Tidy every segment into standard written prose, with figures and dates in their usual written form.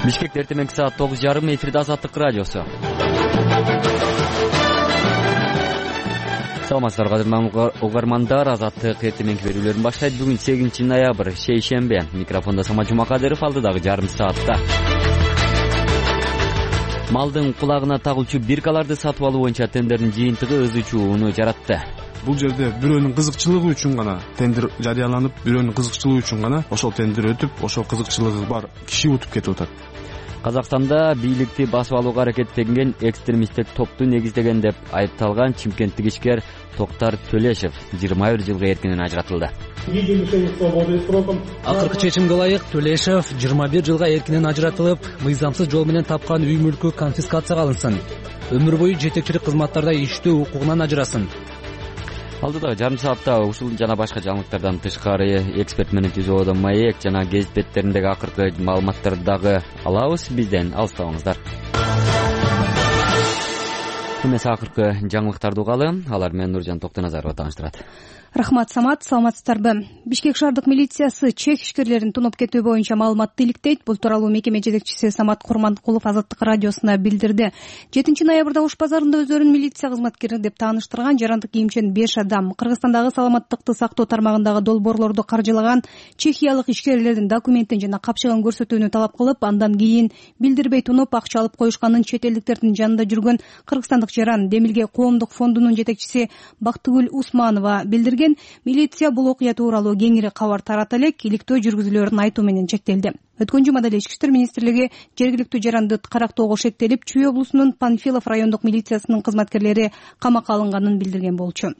Бишкекте эртең саат 9:30 эфирде Азаттык радиосу. Саламатсыздар кадырман угармандар, Азаттык эртең берүүлөрүн баштайт. Бүгүн 8 ноябрь, шейшембе. Микрофондо Самат Жумакадыров, алдыдагы жарым саатта. Малдын кулагына тагылчу биркаларды сатып алуу боюнча тендердин жыйынтыгы өз учууну жаратты. Бул жерде бирөөнүн кызыкчылыгы үчүн гана тендер жарыяланып, бирөөнүн кызыкчылыгы үчүн гана ошол тендер өтүп, ошол кызыкчылыгы бар киши утуп кетип атат. Казакстанда бийликти басып алууга аракеттенген экстремисттик топту негиздеген деп айыпталган чимкенттик ишкер Токтар Төлешев 21 жылга эркинен ажыратылды. Акыркы чечимге ылайык Төлешев 21 жылга эркинен ажыратылып, мыйзамсыз жол менен тапкан үй мүлкү конфискацияга алынсын. Өмүр бою жетекчилик кызматтарда иштөө укугунан ажырасын. Алдыдагы жарым саатта ушул жана башка жаңылыктардан тышкары эксперт менен түзүүдө маек жана гезит беттериндеги акыркы маалыматтарды дагы алабыз. Бизден алыстабаңыздар. Эмесе акыркы жаңылыктарды угалы, алар менен Нуржан Токтоназарова тааныштырат. Рахмат, Самат, саламатсыздарбы? Бишкек шаардык милициясы чек ишкерлерин тунуп кетүү боюнча маалыматты иликтейт. Бул тууралуу мекеме жетекчиси Самат Курманкулов Азаттык радиосуна билдирди. 7 ноябрда Ош базарында өздөрүн милиция кызматкери деп тааныштырган жарандык кийимчен 5 адам Кыргызстандагы саламаттыкты сактоо тармагындагы долбоорлорду каржылаган чехиялык ишкерлердин документин жана капчыгын көрсөтүүнү талап кылып, андан кийин билдирбей тунуп акча алып коюшканын чет элдиктердин жанында жүргөн кыргызстандык жаран Демилге коомдук фондунун жетекчиси Бактыгүл Усманова билдирген. Милиция бул окуя тууралуу кеңири кабар тарата элек иликтөө жүргүзүүлөрүн айтуу менен чектелди. Өткөн жумада эле Ички иштер министрлиги жергиликтүү жаранды карактоого шектелип, Чүй облусунун Панфилов райондук милициясынын кызматкерлери камакка алынганын билдирген болчу.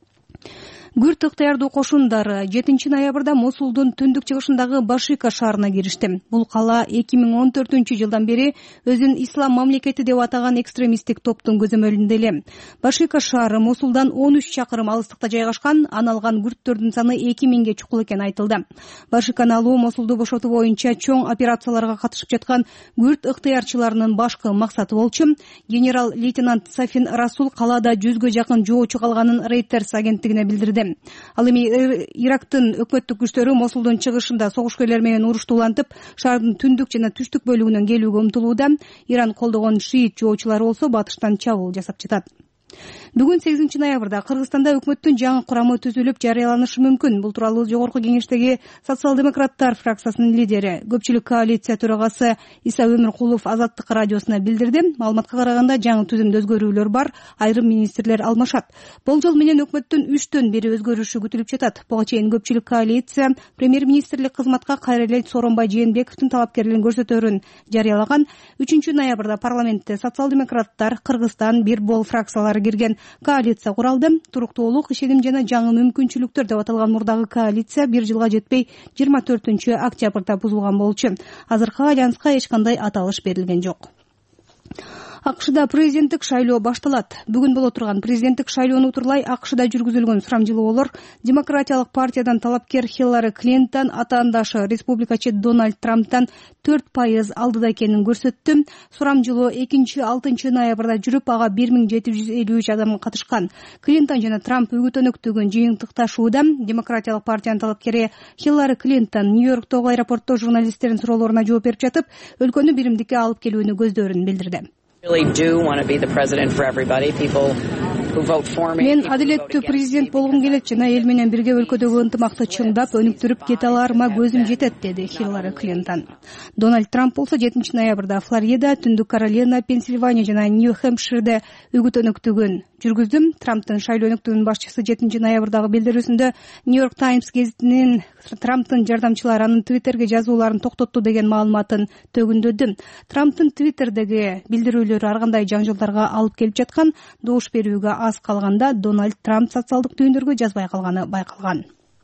Күрт ыктыярдуу кошундары 7 ноябрда Мосулдун түндүк чыгышындагы Башика шаарына киришти. Бул кала 2014 жылдан бери өзүн ислам мамлекети деп атаган экстремисттик топтун көзөмөлүндө эле. Башика шаары Мосулдан 13 чакырым алыстыкта жайгашкан, аналган күрттөрдүн саны 2000ге чукул экени айтылды. Башиканы алуу Мосулду бошотуу боюнча чоң операцияларга катышып жаткан күрт ыктыярчыларынын башкы максаты болчу. Генерал-лейтенант Сафин Расул калада 100гө жакын жоочу калганын Reuters агенттигине билдирди. Ал эми Ирактын өкмөттүк күчтөрү Мосулдун чыгышында согушкерлер менен урушту улантып, шаардын түндүк жана түштүк бөлүгүнөн келүүгө умтулууда. Иран колдогон шиит жоочулары болсо батыштан чабуул жасап жатат. Бүгүн 8 ноябрда Кыргызстанда өкмөттүн жаңы курамы түзүлүп жарыяланышы мүмкүн. Бул тууралуу жогорку кеңештеги социал-демократтар фракциясынын лидери, көпчүлүк коалиция төрагасы Иса Өмүркулов Азаттык радиосуна билдирди. Маалыматка караганда жаңы түзүмдө өзгөрүүлөр бар, айрым министрлер алмашат. Болжол менен өкмөттүн 3төн бири өзгөрүшү күтүлүп жатат. Буга чейин көпчүлүк коалиция премьер-министрлик кызматка Кайрылел Сооронбай Жээнбековдун талапкерлигин көрсөтөөрүн жарыялаган. 3 ноябрда парламентте социал-демократтар, Кыргызстан, Бир бол фракциялары кирген коалиция куралды. Туруктуулук, ишеним жана жаңы мүмкүнчүлүктөр деп аталган мурдагы коалиция 1 жылга жетпей 24 октябрда бузулган болчу. Азыркы альянска эч кандай аталыш берилген жок. АКШда президенттик шайлоо башталат. Бүгүн боло турган президенттик шайлоону утурлай АКШда жүргүзүлгөн сурамжылоолор Демократиялык партиядан талапкер Хиллари Клинтон атаандашы республикачы Дональд Трамптан 4% алдыда экенин көрсөттү. Сурамжылоо 2-6 ноябрда жүрүп, ага 1753 адам катышкан. Клинтон жана Трамп үгүт-өнөктөгөн жыйынтыкташууда. Демократиялык партиянын талапкери Хиллари Клинтон Нью-Йорктогу аэропортто журналисттердин суроолоруна жооп берип жатып, өлкөнү биримдикке алып келүүнү көздөрүн билдирди. Мен адилеттүү президент болгум келет жана эл менен бирге өлкөдөгү ынтымакты чыңдап, өнүктүрүп кете аларыма көзүм жетет, деди Хиллари Клинтон. Дональд Трамп болсо 7 ноябрда Флорида, Түндүк Каролина, Пенсильвания жана Нью-Хэмпширде үгүт-өнөктүгүн жүргүздүм. Трамптын шайлоо өнөктүгүнүн башчысы 7 ноябрдагы билдирүүсүндө Нью-Йорк Таймс гезитинин Трамптын жардамчылары анын Твиттерге жазууларын токтотту деген маалыматын төгүндөдү. Трамптын Твиттердеги билдирүүлөрү ар кандай жаңжылдарга алып келип жаткан, добуш берүүгө аз калганда Дональд Трамп социалдык түйүндөргө жазбай калганы байкалган.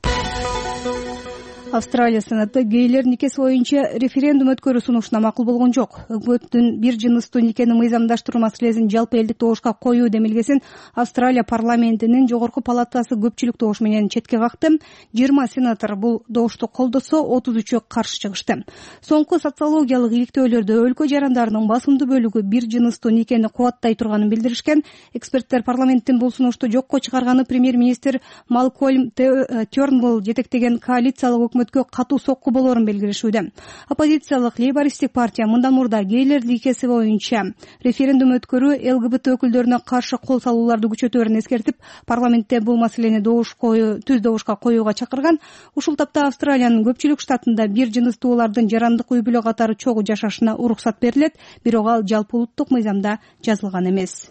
Австралия Сенаты гейлер никеси боюнча референдум өткөрүү сунушуна макул болгон жок. Өкмөттүн бир жыныстуу никени мыйзамдаштыруу маселесин жалпы элдик добушка коюу демилгесин Австралия парламентинин жогорку палатасы көпчүлүк добуш менен четке какты. 20 сенатор бул добушту колдосо, 33-ü каршы чыгышты. Соңку социологиялык иликтөөлөрдө өлкө жарандарынын басымдуу бөлүгү бир жыныстуу никени кубаттай турганын билдиришкен. Эксперттер парламенттин бул сунушту жокко чыгарганы премьер-министр Малкольм Тернбулл жетектеген коалициялык өкмөт өкмөткө катуу сокку болоорун белгилешүүдө. Оппозициялык лейбористтик партия мындан мурда гейлер лигеси боюнча референдум өткөрүү ЛГБТ өкүлдөрүнө каршы кол салууларды күчөтөөрүн эскертип, парламентте бул маселени түз добушка коюуга чакырган. Ушул тапта Австралиянын көпчүлүк штатында бир жыныстуулардын жарандык үй бүлө катары чогуу жашашына уруксат берилет, бирок ал жалпы улуттук мыйзамда жазылган эмес.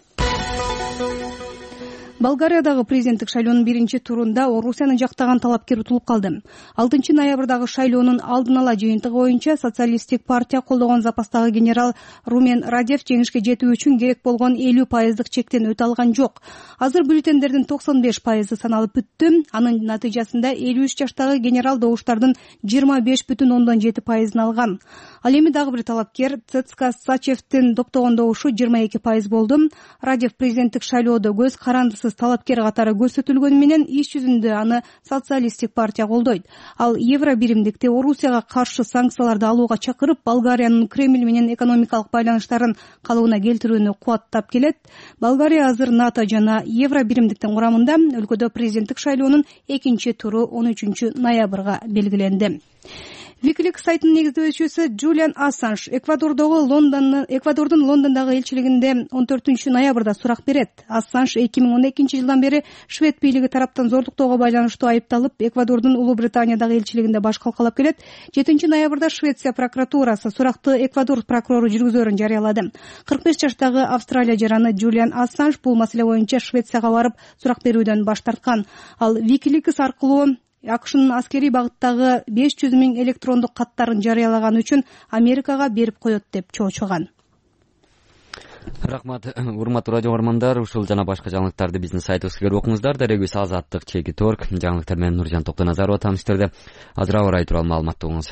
Болгариядагы президенттик шайлоонун биринчи турунда Орусияны жактаган талапкер утулуп калды. 6 ноябрдагы шайлоонун алдын ала жыйынтыгы боюнча социалисттик партия колдогон запастагы генерал Румен Радев жеңишке жетүү үчүн керек болгон 50% чектен өтө алган жок. Азыр бюллетендердин 95% саналып бүттү. Анын натыйжасында 53 жаштагы генерал добуштардын 25,7% алган. Ал эми дагы бир талапкер Цецка Сачевдин топтогон добушу 22% болду. Радев президенттик шайлоодо көз карандысыз талапкер катары көрсөтүлгөнү менен иш жүзүндө аны социалисттик партия колдойт. Ал евро биримдикти Орусияга каршы санкцияларды алууга чакырып, Болгариянын Кремль менен экономикалык байланыштарын калыбына келтирүүнү кубаттап келет. Болгария азыр НАТО жана евро биримдиктин курамында. Өлкөдө президенттик шайлоонун экинчи туру 13 ноябрга белгиленди. Wikileaks сайтынын негиздөөчүсү Джулиан Ассанж Эквадордун Лондондогу элчилигинде 14 ноябрда сурак берет. Ассанж 2012 жылдан бери швед бийлиги тараптан зордуктоого байланыштуу айыпталып, Эквадордун Улуу Британиядагы элчилигинде баш калкалап келет. 7 ноябрда Швеция прокуратурасы суракты Эквадор прокурору жүргүзөөрүн жарыялады. 45 жаштагы Австралия жараны Джулиан Ассанж бул маселе боюнча Швецияга барып сурак берүүдөн баш тарткан. Ал Wikileaks аркылуу АКШнын аскерий багыттагы 500 000 электрондук каттарын жарыялаган үчүн Америкага берип коет деп чоочуган. Рахмат, урматтуу радио көрөрмандар. Ушул жана башка жаңылыктарды биздин сайтыбызга кирип окуңуздар. Дарегибиз Азаттык, Чеки Торг. Жаңылыктар менен Нуржан Токтоназарова тааныштерди. Азыр аба ырайы тууралуу маалымат угуңуз.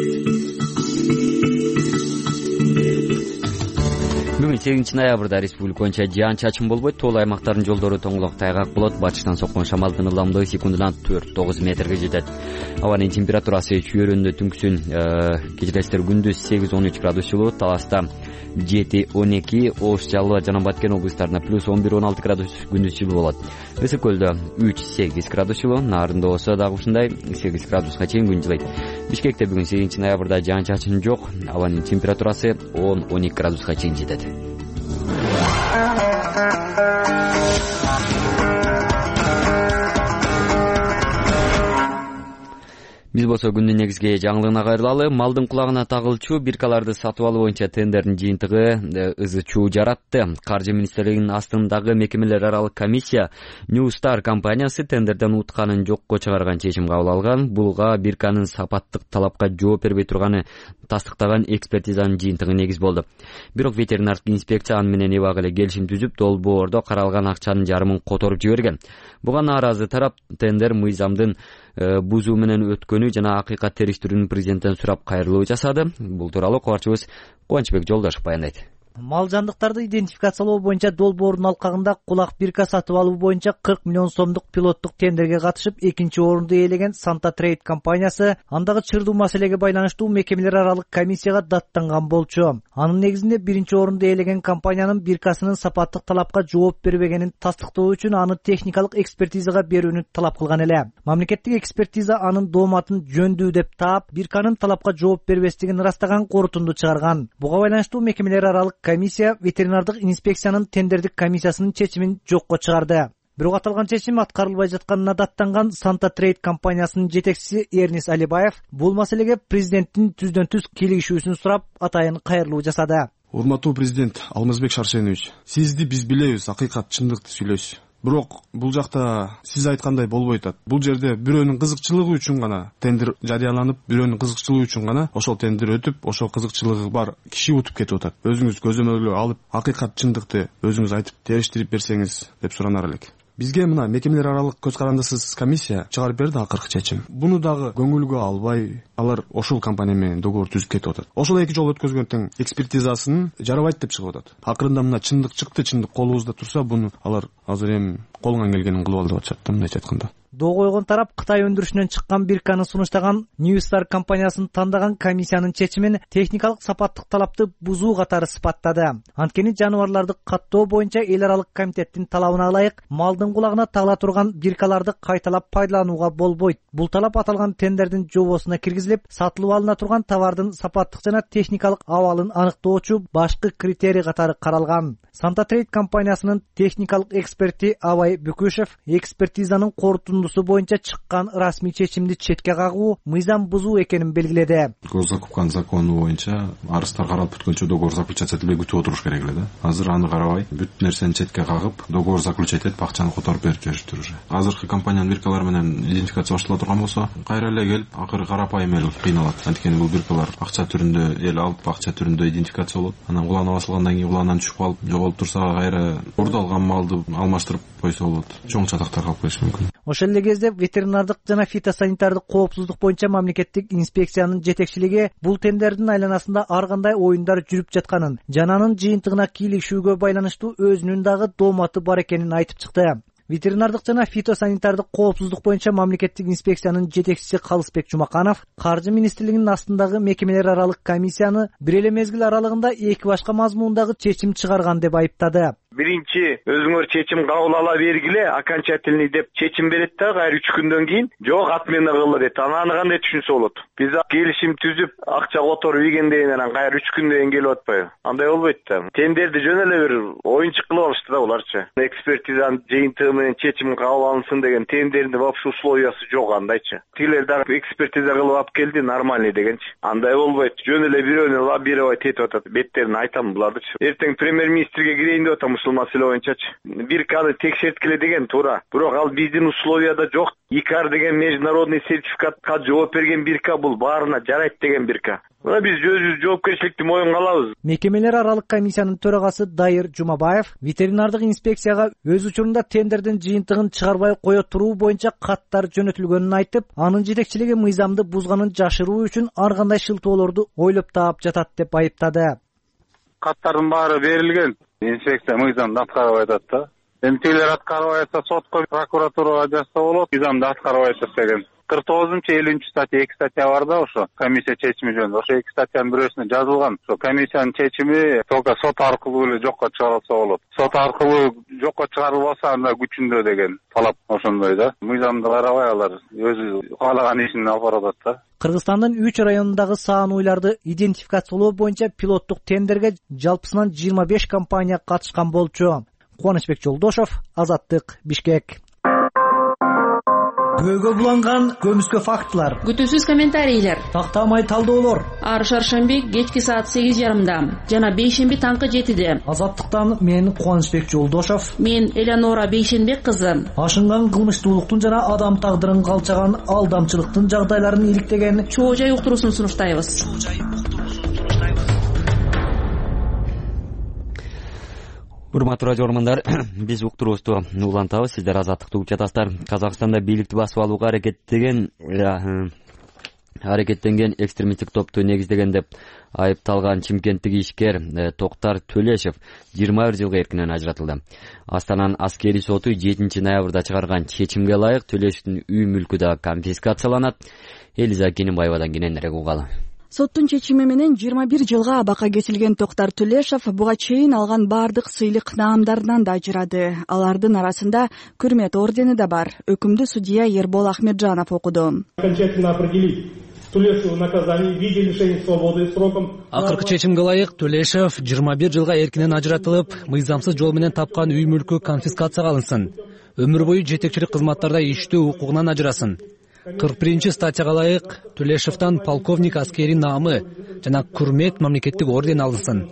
Бүгүн 8 ноябрда республика боюнча жаан-чачын болбойт. Тоол аймактардын жолдору тоңолок тайгак болот. Батыштан соккон шамалдын ылдамдыгы секундына 4-9 метрге жетет. Абанын температурасы чүйөрүндө түнкүсүн кечиресиздер күндүз 8-13 градус жылуу, Таласта 7-12, Ош, Жалал жана Баткен облустарында +11-16 градус күндүз жылуу болот. Ысык көлдө 3-8 градус жылуу, Нарында болсо дагы ушундай 8 градуска чейин күн жылыйт. Бишкекте бүгүн 8 ноябрда жаан-чачын жок. Абанын температурасы 10-12 градуска чейин жетет. Биз болсо күндүн негизги жаңылыгына кайрылалы. Малдын кулагына тагылчу биркаларды сатып алуу боюнча тендердин жыйынтыгы ызы чуу жаратты. Каржы министрлигинин астындагы мекемелер аралык комиссия New Star компаниясы тендерден утканын жокко чыгарган чечим кабыл алган. Булга бирканын сапаттык талапка жооп бербей турганы тастыктаган экспертизанын жыйынтыгы негиз болду. Бирок ветеринардык инспекция аны менен эбак эле келишим түзүп, долбоордо каралган акчанын жарымын которуп жиберген. Буга нааразы тарап тендер мыйзамдын бузуу менен өткөнү жана акыйкат териштирүүнүн президенттен сурап кайрылуу жасады. Бул тууралуу кубарчыбыз Кубанычбек Жолдошов баяндайт. Мал жандыктарды идентификациялоо боюнча долбоордун алкагында кулак бирка сатып алуу боюнча 40 миллион сомдук пилоттук тендерге катышып, экинчи орунду ээлеген Santa Trade компаниясы андагы чырдуу маселеге байланыштуу мекемелер аралык комиссияга даттанган болчу. Анын негизинде биринчи орунду ээлеген компаниянын биркасынын сапаттык талапка жооп бербегенин тастыктоо үчүн аны техникалык экспертизага берүүнү талап кылган эле. Мамлекеттик экспертиза анын дооматын жөндүү деп таап, бирканын талапка жооп бербестигин ырастаган корутунду чыгарган. Буга байланыштуу мекемелер аралык комиссия ветеринардык инспекциянын тендердик комиссиясынын чечимин жокко чыгарды. Бирок аталган чечим аткарылбай жатканына даттанган Santa Trade компаниясынын жетекчиси Эрнис Алибаев бул маселеге президенттин түздөн-түз кийлигишүүсүн сурап, атайын кайрылуу жасады. Урматтуу президент Алмазбек Шаршенович, сизди биз билебиз, акыйкат, чындыкты сүйлөйсүз. Бирок бул жакта сиз айткандай болбой атат. Бул жерде бирөөнүн кызыкчылыгы үчүн гана тендер жарыяланып, бирөөнүн кызыкчылыгы үчүн гана ошол тендер өтүп, ошол кызыкчылыгы бар киши утуп кетип атат. Өзүңүз көзөмөлгө алып, акыйкат, чындыкты өзүңүз айтып териштирип берсеңиз деп суранар элек. Бизге мына мекемелер аралык көз карандысыз комиссия чыгарып берди акыркы чечим. Буну дагы көңүлгө албай, алар ошол компания менен договор түзүп кетип атат. Ошол эки жолу өткөзгөн тең экспертизасын жарабайт деп чыгып атат. Акырында мына чындык чыкты, чындык колубузда турса, буну алар азыр эми колуңан келгенин кылып ал деп атышат да, мындайча айтканда. Доо койгон тарап Кытай өндүрүшүнөн чыккан бирканы сунуштаган Newstar компаниясын тандаган комиссиянын чечимин техникалык сапаттык талапты бузуу катары сыпаттады. Анткени жаныбарларды каттоо боюнча эл аралык комитеттин талабына ылайык малдын кулагына тагыла турган биркаларды кайталап пайдаланууга болбойт. Бул талап аталган тендердин жобосуна киргизилип, сатылып алына турган товардын сапаттык жана техникалык абалын аныктоочу башкы критерий катары каралган. Santa Trade компаниясынын техникалык эксперти Абай Бүкүшев экспертизанын корутундусу боюнча чыккан расмий чечимди четке кагуу мыйзам бузуу экенин белгиледи. Госзакупканын закону боюнча арыздар каралып бүткөнчө договор заключаться этилбей күтүп отуруш керек эле да. Азыр аны карабай, бүт нерсени четке кагып, договор заключать этип, акчаны которуп берип жибериптир уже. Азыркы компаниянын биркалары менен идентификация баштала турган болсо, кайра эле келип, акыры карапайым эл кыйналат. Анткени бул биркалар акча түрүндө эл алып, акча түрүндө идентификация болот. Анан кулана басылгандан кийин куланан түшүп калып, жоголуп турса, кайра урдалган малды алмаштырып койсо болот. Чоң чатактар калып кетиши мүмкүн. Ошол эле кезде ветеринардык жана фитосанитардык коопсуздук боюнча мамлекеттик инспекциянын жетекчилиги бул тендердин айланасында ар кандай оюндар жүрүп жатканын жана анын жыйынтыгына кийлигишүүгө байланыштуу өзүнүн дагы дооматы бар экенин айтып чыкты. Ветеринардык жана фитосанитардык коопсуздук боюнча мамлекеттик инспекциянын жетекчиси Калысбек Жумаканов Каржы министрлигинин астындагы мекемелер аралык комиссияны бир эле мезгил аралыгында эки башка мазмундагы чечим чыгарган деп айыптады. Биринчи өзүңөр чечим кабыл ала бергиле, окончательный деп чечим берет да, кайра 3 күндөн кийин жок отмена кылы дейт. Аны кандай түшүнсө болот? Биз келишим түзүп, акча которуп ийгенден анан кайра 3 күндөн кийин келип атпайбы? Андай болбойт да. Тендерди жөн эле бир оюнчук кылып алышты да буларчы. Экспертизанын жыйынтыгы менен чечим кабыл алынсын деген тендердин вообще условиясы жок андайчы. Тилер дагы экспертиза кылып алып келди, нормальный дегенчи. Андай болбойт. Жөн эле бирөөнү лоббировать этип атат. Беттерин айтам булардычы. Эртең премьер-министрге кирейин деп атам ушул маселе боюнчачы. Бирканы текшерткиле деген туура. Бирок ал биздин условияда жок. ИКАР деген международный сертификатка жооп берген бирка, бул баарына жарайт деген бирка. Мына биз өзүбүз жоопкерчиликти моюнга алабыз. Мекемелер аралык комиссиянын төрагасы Дайыр Жумабаев ветеринардык инспекцияга өз учурунда тендердин жыйынтыгын чыгарбай кое туруу боюнча каттар жөнөтүлгөнүн айтып, анын жетекчилиги мыйзамды бузганын жашыруу үчүн ар кандай шылтоолорду ойлоп таап жатат деп айыптады. Каттардын баары берилген. Инспекция мыйзамды аткарбай атат да. Эми тилер аткарбай атса сотко, прокуратурага жазса болот, мыйзамды аткарбай атат деген. 49-50 статья 2 статья бар да, ошо комиссия чечими жөнүндө. Ошо 2 статьянын бирөөсүнө жазылган. Ошо комиссиянын чечими только сот аркылуу эле жокко чыгарылса болот. Сот аркылуу жокко чыгарылбаса анда күчүндө деген талап ошондой да. Мыйзамды карабай алар өзү каалаган ишин алып баратат да. Кыргызстандын 3 районундагы саан уйларды идентификациялоо боюнча пилоттук тендерге жалпысынан 25 компания катышкан болчу. Кубанычбек Жолдошов, Азаттык, Бишкек. Күбөгө буланган көмүскө фактылар. Күтүүсүз комментарийлер. Тактамай талдоолор. Ар шаршемби кечки саат 8:30 жана бейшемби таңкы 7-де. Азаттыктан мен Кубанычбек Жолдошов. Мен Элеонора Бейшенбек кызы. Ашынган кылмыштуулуктун жана адам тагдырын калчаган алдамчылыктын жагдайларын иликтеген чоо жай уктуруусун сунуштайбыз. Урматтуу радио угармандар, биз уктуруубузду улантабыз. Сиздер Азаттыкты угуп жатасыздар. Казакстанда бийликти басып алууга аракеттенген экстремисттик топту негиздеген деп айыпталган чимкенттик ишкер Токтар Төлешев 21 жылга эркинен ажыратылды. Астананын аскерий соту 7 ноябрда чыгарган чечимге ылайык Төлешевдин үй мүлкү да конфискацияланат. Элиза Кененбаевадан кененирээк угалы. Соттун чечими менен 21 жылга абакка кесилген Токтар Төлешев буга чейин алган бардык сыйлык наамдарынан да ажырады. Алардын арасында Күрмет ордени да бар. Өкүмдү судья Ербол Ахмеджанов окуду. Окончательно определить Төлешеву наказание в виде лишения свободы сроком. Акыркы чечимге ылайык Төлешев 21 жылга эркинен ажыратылып, мыйзамсыз жол менен тапкан үй мүлкү конфискацияга алынсын. Өмүр бою жетекчилик кызматтарда иштөө укугунан ажырасын. 41 статьяга ылайык Төлешевден полковник аскери наамы жана Күрмет мамлекеттик орден алынсын.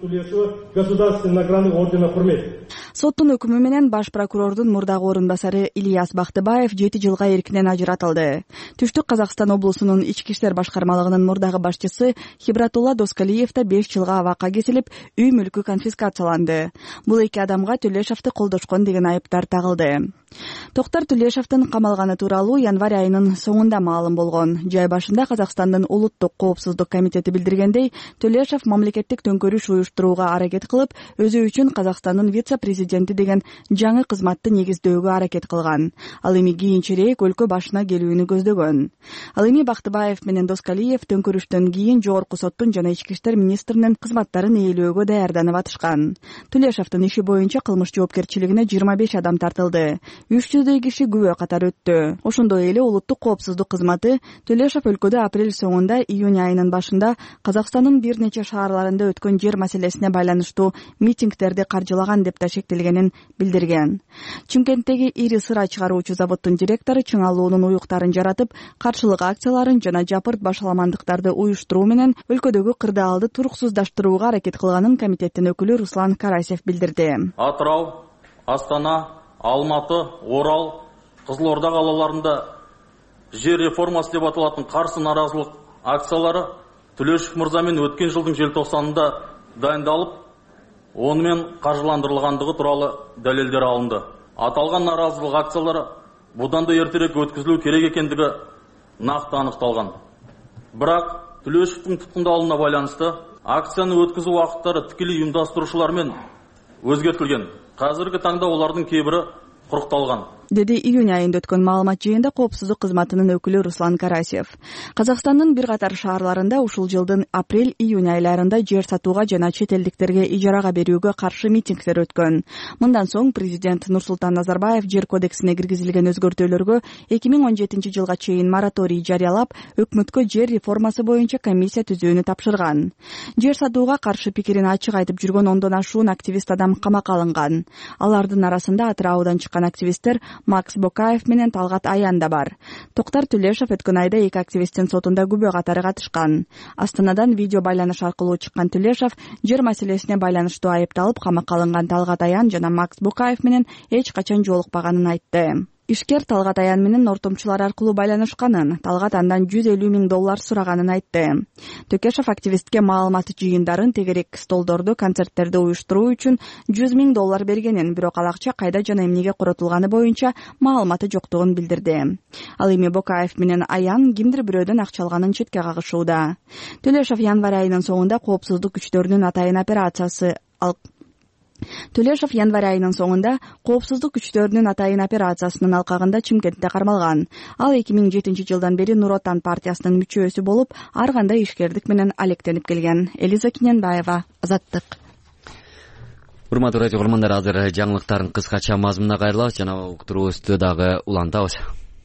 Соттун өкүмү менен баш прокурордун мурдагы орун басары Ильяс Бактыбаев 7 жылга эркинен ажыратылды. Түштүк Казакстан облусунун ички иштер башкармалыгынын мурдагы башчысы Хибратулла Доскалиев да 5 жылга абакка кесилип, үй мүлкү конфискацияланды. Бул эки адамга Төлешевди колдошкон деген айыптар тагылды. Токтор Төлешовдун камалганы тууралуу январь айынын соңунда маалым болгон. Жай башында Казакстандын улуттук коопсуздук комитети билдиргендей, Төлешов мамлекеттик төңкөрүш уюштурууга аракет кылып, өзү үчүн Казакстандын вице-президенти деген жаңы кызматты негиздөөгө аракет кылган. Ал эми кийинчерээк өлкө башына келүүнү көздөгөн. Ал эми Бактыбаев менен Доскалиев төңкөрүштөн кийин Жогорку соттун жана ички иштер министринин кызматтарын ээлөөгө даярданып атышкан. Төлешовдун иши боюнча кылмыш жоопкерчилигине 25 адам тартылды. 300 киши күбө катары өттү. Ошондой эле улуттук коопсуздук кызматы Төлешов өлкөдө апрель соңунда июнь айынын башында Казакстандын бир нече шаарларында өткөн жер маселесине байланыштуу митингдерди каржылаган деп да шектелгенин билдирген. Чымкенттеги ири сыра чыгаруучу заводдун директору чыңалуунун уюктарын жаратып, каршылык акцияларын жана жапырт башаламандыктарды уюштуруу менен өлкөдөгү кырдаалды туруксуздаштырууга аракет кылганын комитеттин өкүлү Руслан Карасев билдирди. Атырау, Астана, Алматы, Орал, Кызылорда калаларында жер реформасы деп аталатын каршы наразылык акциялары Төлешов мырза менен өткен жылдың желтоқсанында дайындалып, онымен каржыландырылгандыгы тууралуу далилдер алынды. Аталган наразылык акциялары будан да эртерээк өткөзүлүү керек экендиги накты аныкталган. Бирок Төлешовдун туткундалууна байланышты акцияны өткөзүү убакыттары тикелей уюмдаштыруучулар менен өзгөртүлгөн. Казыркы таңда олардын кейбири курукталган, деди июнь айында өткөн маалымат жыйынында коопсуздук кызматынын өкүлү Руслан Карасев. Казакстандын бир катар шаарларында ушул жылдын апрель-июнь айларында жер сатууга жана чет элдиктерге ижарага берүүгө каршы митингдер өткөн. Мындан соң президент Нурсултан Назарбаев жер кодексине киргизилген өзгөртүүлөргө 2017 жылга чейин мораторий жарыялап, өкмөткө жер реформасы боюнча комиссия түзүүнү тапшырган. Жер сатууга каршы пикирин ачык айтып жүргөн ондон ашуун активист адам камакка алынган. Алардын арасында Атыраудан чыккан активисттер Макс Бокаев менен Талгат Аян да бар. Токтор Төлешов өткөн айда эки активисттин сотунда күбө катары катышкан. Астанадан видео байланыш аркылуу чыккан Төлешов жер маселесине байланыштуу айыпталып, камакка алынган Талгат Аян жана Макс Бокаев менен эч качан жолукпаганын айтты. Ишкер Талгат Аян менен ортомчулар аркылуу байланышканын, Талгат андан $150 000 сураганын айтты. Төкешов активистке маалымат жыйындарын, тегерек столдорду, концерттерди уюштуруу үчүн $100 000 бергенин, бирок ал акча кайда жана эмнеге коротулганы боюнча маалыматы жоктугун билдирди. Ал эми Бокаев менен Аян кимдир бирөөдөн акча алганын четке кагышууда. Төлешов январь айынын соңунда коопсуздук күчтөрүнүн атайын операциясы Төлешов январь айынын соңунда коопсуздук күчтөрүнүн атайын операциясынын алкагында Чымкентте кармалган. Ал 2007 жылдан бери Нур Отан партиясынын мүчөсү болуп, ар кандай ишкердик менен алектенип келген. Элиза Киненбаева, Азаттык. Урматтуу радио көрөрмандар, азыр жаңылыктардын кыскача мазмунуна кайрылабыз жана уктуруубузду дагы улантабыз.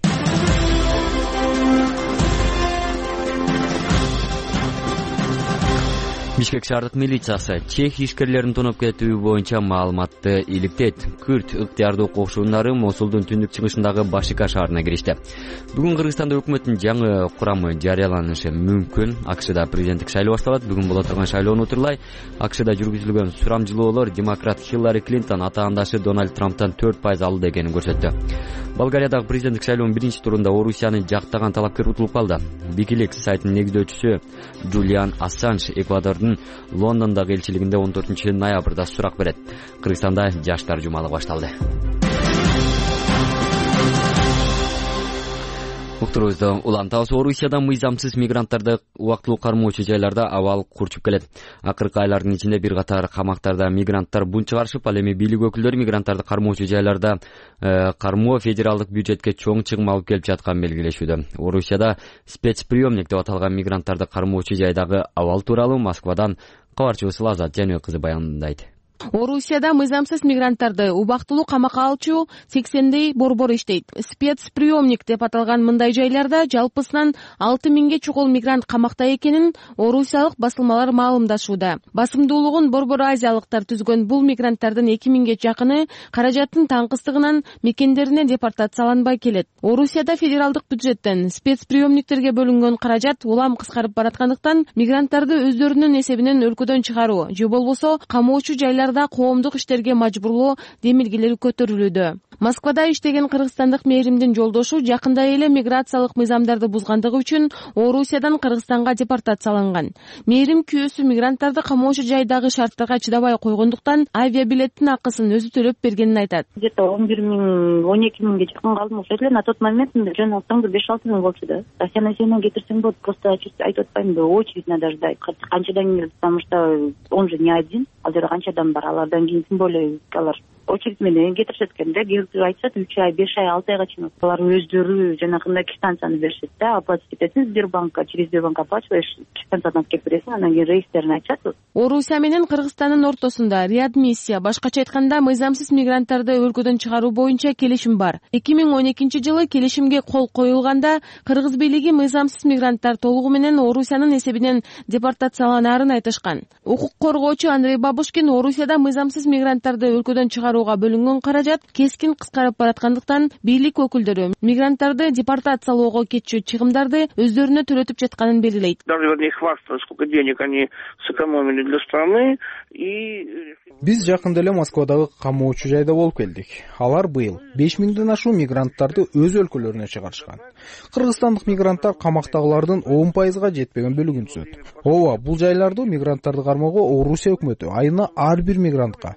Бишкек шаардык милициясы чех ишкерлерин тоноп кетүү боюнча маалыматты иликтейт. Күрт ыктыярдуу кошундары Мосулдун түндүк чыгышындагы Башика шаарына киришти. Бүгүн Кыргызстанда өкмөттүн жаңы курамы жарыяланышы мүмкүн. АКШда президенттик шайлоо башталат. Бүгүн боло турган шайлоону утурлай АКШда жүргүзүлгөн сурамжылоолор демократ Хиллари Клинтон атаандашы Дональд Трамптан 4% алды экенин көрсөттү. Болгариядагы президенттик шайлоонун биринчи турунда Орусияны жактаган талапкер утулуп калды. Wikileaks сайтынын негиздөөчүсү Джулиан Ассанж Эквадордун Лондондогу элчилигинде 14 ноябрда сурак берет. Кыргызстанда жаштар жумалы башталды. Уктуруубузду улантабыз. Орусияда мыйзамсыз мигранттарды убактылуу кармоочу жайларда абал курчуп келет. Акыркы айлардын ичинде бир катар камактарда мигранттар бунт чыгарышып, ал эми бийлик өкүлдөрү мигранттарды кармоочу жайларда кармоо федералдык бюджетке чоң чыгым алып келип жатканын белгилешүүдө. Орусияда спецприемник деп аталган мигранттарды кармоочу жайдагы абал тууралуу Москвадан кабарчыбыз Лазат Жанөө кызы баяндайт. Орусияда мыйзамсыз мигранттарды убактылуу камакка алчу 80дей борбор иштейт. Спецприемник деп аталган мындай жайларда жалпысынан 6000ге чукул мигрант камакта экенин орусиялык басылмалар маалымдашууда. Басымдуулугун Борбор Азиялыктар түзгөн бул мигранттардын 2000ге жакыны каражаттын таңкыстыгынан мекендерине депортацияланбай келет. Орусияда федералдык бюджеттен спецприемниктерге бөлүнгөн каражат улам кыскарып бараткандыктан мигранттарды өздөрүнүн эсебинен өлкөдөн чыгаруу же болбосо камоочу жайлар мигранттарда коомдук иштерге мажбурлоо демилгелери көтөрүлүүдө. Москвада иштеген кыргызстандык мээримдин жолдошу жакында эле миграциялык мыйзамдарды бузгандыгы үчүн Орусиядан Кыргызстанга депортацияланган. Мээрим күйөөсү мигранттарды камоочу жайдагы шарттарга чыдабай койгондуктан авиабилеттин акысын өзү төлөп бергенин айтат. Где-то 11 миң, 12 миңге жакын калдым. Ошол эле на тот момент жөн алсаң 5-6 миң болчу да. Россия населениене кетирсең болот, просто айтып атпаймынбы, очередь надо ждать. Канчадан келди, потому что он же не один. Ал жерде канча адам бар, алардан кийин тем более алар очередь менен кетиришет экен да. Кээ айтышат 3 ай, 5 ай, 6 айга чейин. Алар өздөрү жанагындай квитанцияны беришет да, оплатить этесиң Сбербанкка, через Сбербанк оплачиваешь, квитанцияны келип бересиң, анан кийин рейстерин айтышат. Орусия менен Кыргызстандын ортосунда реадмиссия, башкача айтканда мыйзамсыз мигранттарды өлкөдөн чыгаруу боюнча келишим бар. 2012-жылы келишимге кол коюлганда Кыргыз бийлиги мыйзамсыз мигранттар толугу менен Орусиянын эсебинен депортацияланаарын айтышкан. Укук коргоочу Андрей Бабушкин Орусияда мыйзамсыз мигранттарды өлкөдөн чыгарууга бөлүнгөн каражат кескин кыскарып бараткандыктан бийлик өкүлдөрү мигранттарды депортациялоого кетчү чыгымдарды өздөрүнө төлөтүп жатканын белгилейт. Даже не хвастаться, сколько денег они сэкономили для страны. Биз жакында эле Москвадагы камоочу жайда болуп келдик. Алар быйыл 5 миңден ашуун мигранттарды өз өлкөлөрүнө чыгарышкан. Кыргызстандык мигранттар камактагылардын 10%га жетпеген бөлүгүн түзөт. Ооба, бул жайларды мигранттарды кармоого Орусия өкмөтү айына ар бир мигрантка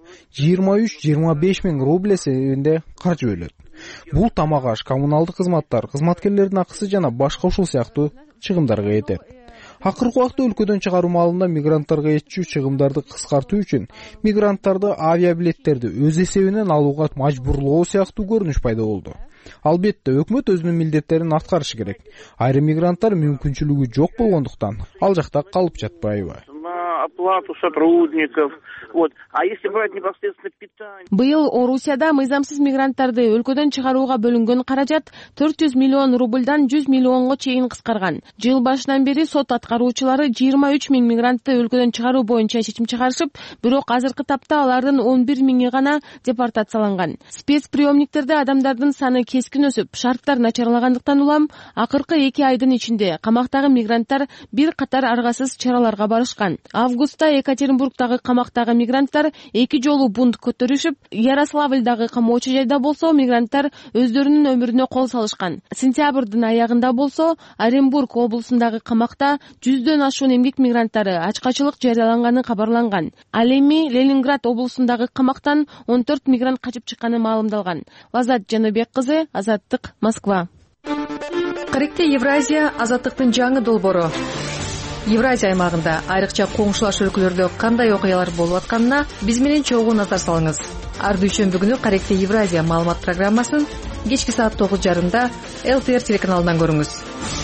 23-25 миң рубль эсебинде каржы бөлөт. Бул тамак аш, коммуналдык кызматтар, кызматкерлердин акысы жана башка ушул сыяктуу чыгымдарга кетет. Акыркы убакта өлкөдөн чыгаруу маалында мигранттарга этчүү чыгымдарды кыскартуу үчүн мигранттарды авиабилеттерди өз эсебинен алууга мажбурлоо сыяктуу көрүнүш пайда болду. Албетте, өкмөт өзүнүн милдеттерин аткарышы керек. Айрым мигранттар мүмкүнчүлүгү жок болгондуктан ал жакта калып жатпайбы? Оплату сотрудников. Вот. А если брать непосредственно питание? Быйыл Орусияда мыйзамсыз мигранттарды өлкөдөн чыгарууга бөлүнгөн каражат 400 миллион рубльдан 100 миллионго чейин кыскарган. Жыл башынан бери сот аткаруучулары 23 миң мигрантты өлкөдөн чыгаруу боюнча чечим чыгарышып, бирок азыркы тапта алардын 11 миңи гана депортацияланган. Спецприемниктерде адамдардын саны кескин өсүп, шарттар начарлагандыктан улам акыркы 2 айдын ичинде камактагы мигранттар бир катар аргасыз чараларга барышкан. Августта Екатеринбургдагы камактагы мигранттар 2 жолу бунт көтөрүшүп, Ярославльдагы камоочу жайда болсо мигранттар өздөрүнүн өмүрүнө кол салышкан. Сентябрдын аягында болсо Оренбург облусундагы камакта 100дөн ашуун эмгек мигранттары ачкачылык жарыяланганы кабарланган. Ал эми Ленинград облусундагы камактан 14 мигрант качып чыкканы маалымдалган. Лазат Жаныбек кызы, Азаттык, Москва. Каректе Евразия азаттыктын жаңы долбоору. Евразия аймагында айрыкча коңшулаш өлкөлөрдө кандай окуялар болуп атканына биз менен чогуу назар салыңыз. Ар дүйшөмбү күнү Каректе Евразия маалымат программасын кечки саат 9:30 ЛТР телеканалынан көрүңүз.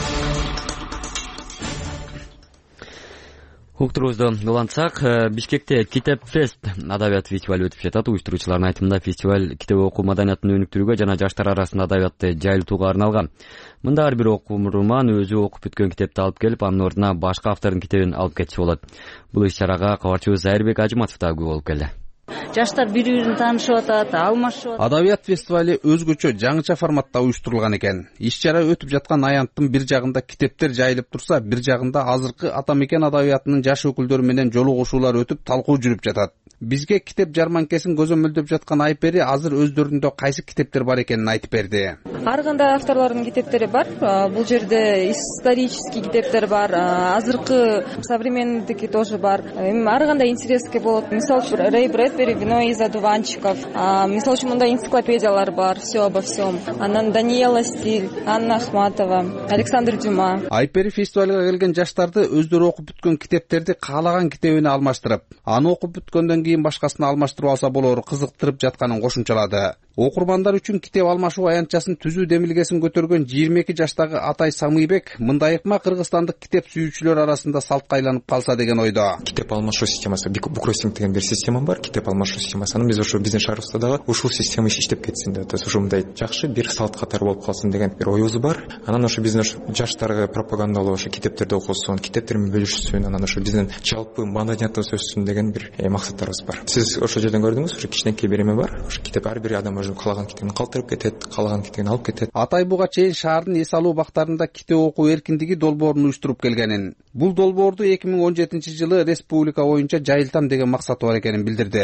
Уктурубузду улантсак, Бишкекте Китеп Фест адабият фестивалы өтүп жатат. Уюштуруучулардын айтымында фестиваль китеп окуу маданиятын өнүктүрүүгө жана жаштар арасында адабиятты жайылтууга арналган. Мында ар бир окумурман өзү окуп бүткөн китепти алып келип, анын ордуна башка автордун китебин алып кетчү болот. Бул иш-чарага кабарчыбыз Айырбек Ажыматов да күбө болуп келди. Жаштар бири-бирин таанышып атат, алмашып атат. Адабият фестивалы өзгөчө жаңыча форматта уюштурулган экен. Иш-чара өтүп жаткан аянттын бир жагында китептер жайылып турса, бир жагында азыркы ата мекен адабиятынын жаш өкүлдөрү менен жолугушуулар өтүп, талкуу жүрүп жатат. Бизге китеп жарманкесин көзөмөлдөп жаткан Айпери азыр өздөрүндө кайсы китептер бар экенин айтып берди. Ар кандай авторлордун китептери бар. Бул жерде исторический китептер бар, азыркы современныйдики тоже бар. Ар кандай интереске болот. Мисалы үчүн Рэй Брэдбери «Вино из одуванчиков». Мисалы үчүн мындай энциклопедиялар бар, все обо всем. Анан Даниэла Стиль, Анна Ахматова, Александр Дюма. Айпери фестивалга келген жаштарды өздөрү окуп бүткөн китептерди каалаган китебине алмаштырып, аны окуп бүткөндөн кийин башкасына алмаштырып алса болору кызыктырып жатканын кошумчалады. Окурмандар үчүн китеп алмашуу аянтчасын түзүү демилгесин көтөргөн 22 жаштагы Атай Самыйбек мындай ыкма кыргызстандык китеп сүйүүчүлөр арасында салтка айланып калса деген ойдо. Китеп алмашуу системасы, букростинг деген бир система бар, китеп алмашуу системасы. Аны биз ошо биздин шаарыбызда дагы ушул система иштеп кетсин деп, ошо мындай жакшы бир салт катары болуп калсын деген бир оюбуз бар. Анан ошо биздин жаштарга пропагандалоо, ошо китептерди окусун, китептер менен бөлүшсүн, анан ошо биздин жалпы маданиятыбыз өссүн деген бир максаттарыбыз бар. Сиз ошол жерден көрдүңүз, ошо кичинекей бир эме бар. Ошо китеп ар бир адам өзү каалаган китебин калтырып кетет, каалаган китебин алып кетет. Атай буга чейин шаардын эс алуу бактарында китеп окуу эркиндиги долбоорун уюштуруп келгенин. Бул долбоорду 2017 жылы республика боюнча жайылтам деген максаты бар экенин билдирди.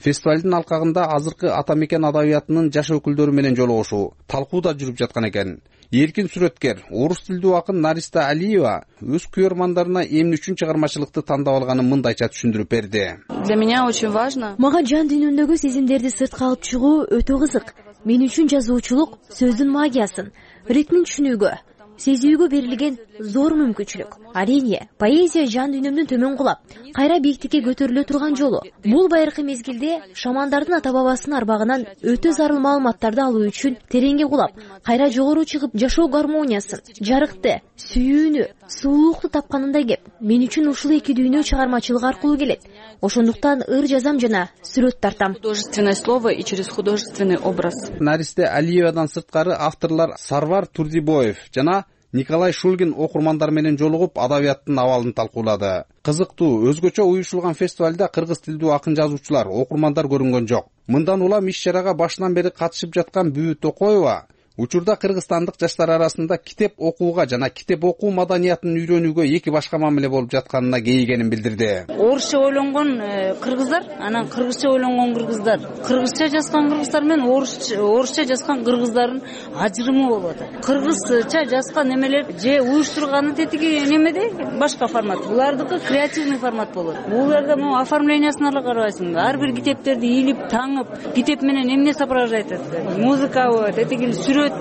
Фестивалдын алкагында азыркы ата мекен адабиятынын жаш өкүлдөрү менен жолугушуу, талкуу да жүрүп жаткан экен. Эркин сүрөткер, орус тилдүү акын Нариста Алиева өз күйөрмандарына эмне үчүн чыгармачылыкты тандап алганын мындайча түшүндүрүп берди. Для меня очень важно. Мага жан дүйнөмдөгү сезимдерди сыртка алып чыгуу өтө кызык. Мен үчүн жазуучулук сөздүн магиясын, ритмин түшүнүүгө, сезүүгө берилген зор мүмкүнчүлүк. Арине, поэзия жан дүйнөмдүн төмөн кулап, кайра бийиктикке көтөрүлө турган жолу. Бул байыркы мезгилде шамандардын ата бабасынын арбагынан өтө зарыл маалыматтарды алуу үчүн тереңге кулап, кайра жогору чыгып жашоо гармониясын, жарыкты, сүйүүнү, сулуулукту тапканында кеп, мен үчүн ушул эки дүйнө чыгармачылык аркылуу келет. Ошондуктан ыр жазам жана сүрөт тартам. Художественное слово и через художественный образ. Наристе Алиевадан сырткары авторлор Сарвар Турдибоев жана Николай Шульгин окурмандар менен жолугуп адабияттын абалын талкуулады. Кызыктуу, өзгөчө уюштурулган фестивалда кыргыз тилдүү акын жазуучулар, окурмандар көрүнгөн жок. Мындан улам иш-чарага башынан бери катышып жаткан Бүбү Токоева учурда кыргызстандык жаштар арасында китеп окууга жана китеп окуу маданиятын үйрөнүүгө эки башка мамиле болуп жатканына кейигенин билдирди. Орусча ойлонгон кыргыздар, анан кыргызча ойлонгон кыргыздар, кыргызча жазган кыргыздар менен орусча жазган кыргыздардын ажырымы болуп атат. Кыргызча жазган немелер же уюштурганы тетиги немеде башка формат. Булардыкы креативный формат болот. Буларда оформлениясына эле карабайсың. Ар бир китептерди ийилип, таңып, китеп менен эмне сопровождать этет? Музыкабы, тетиги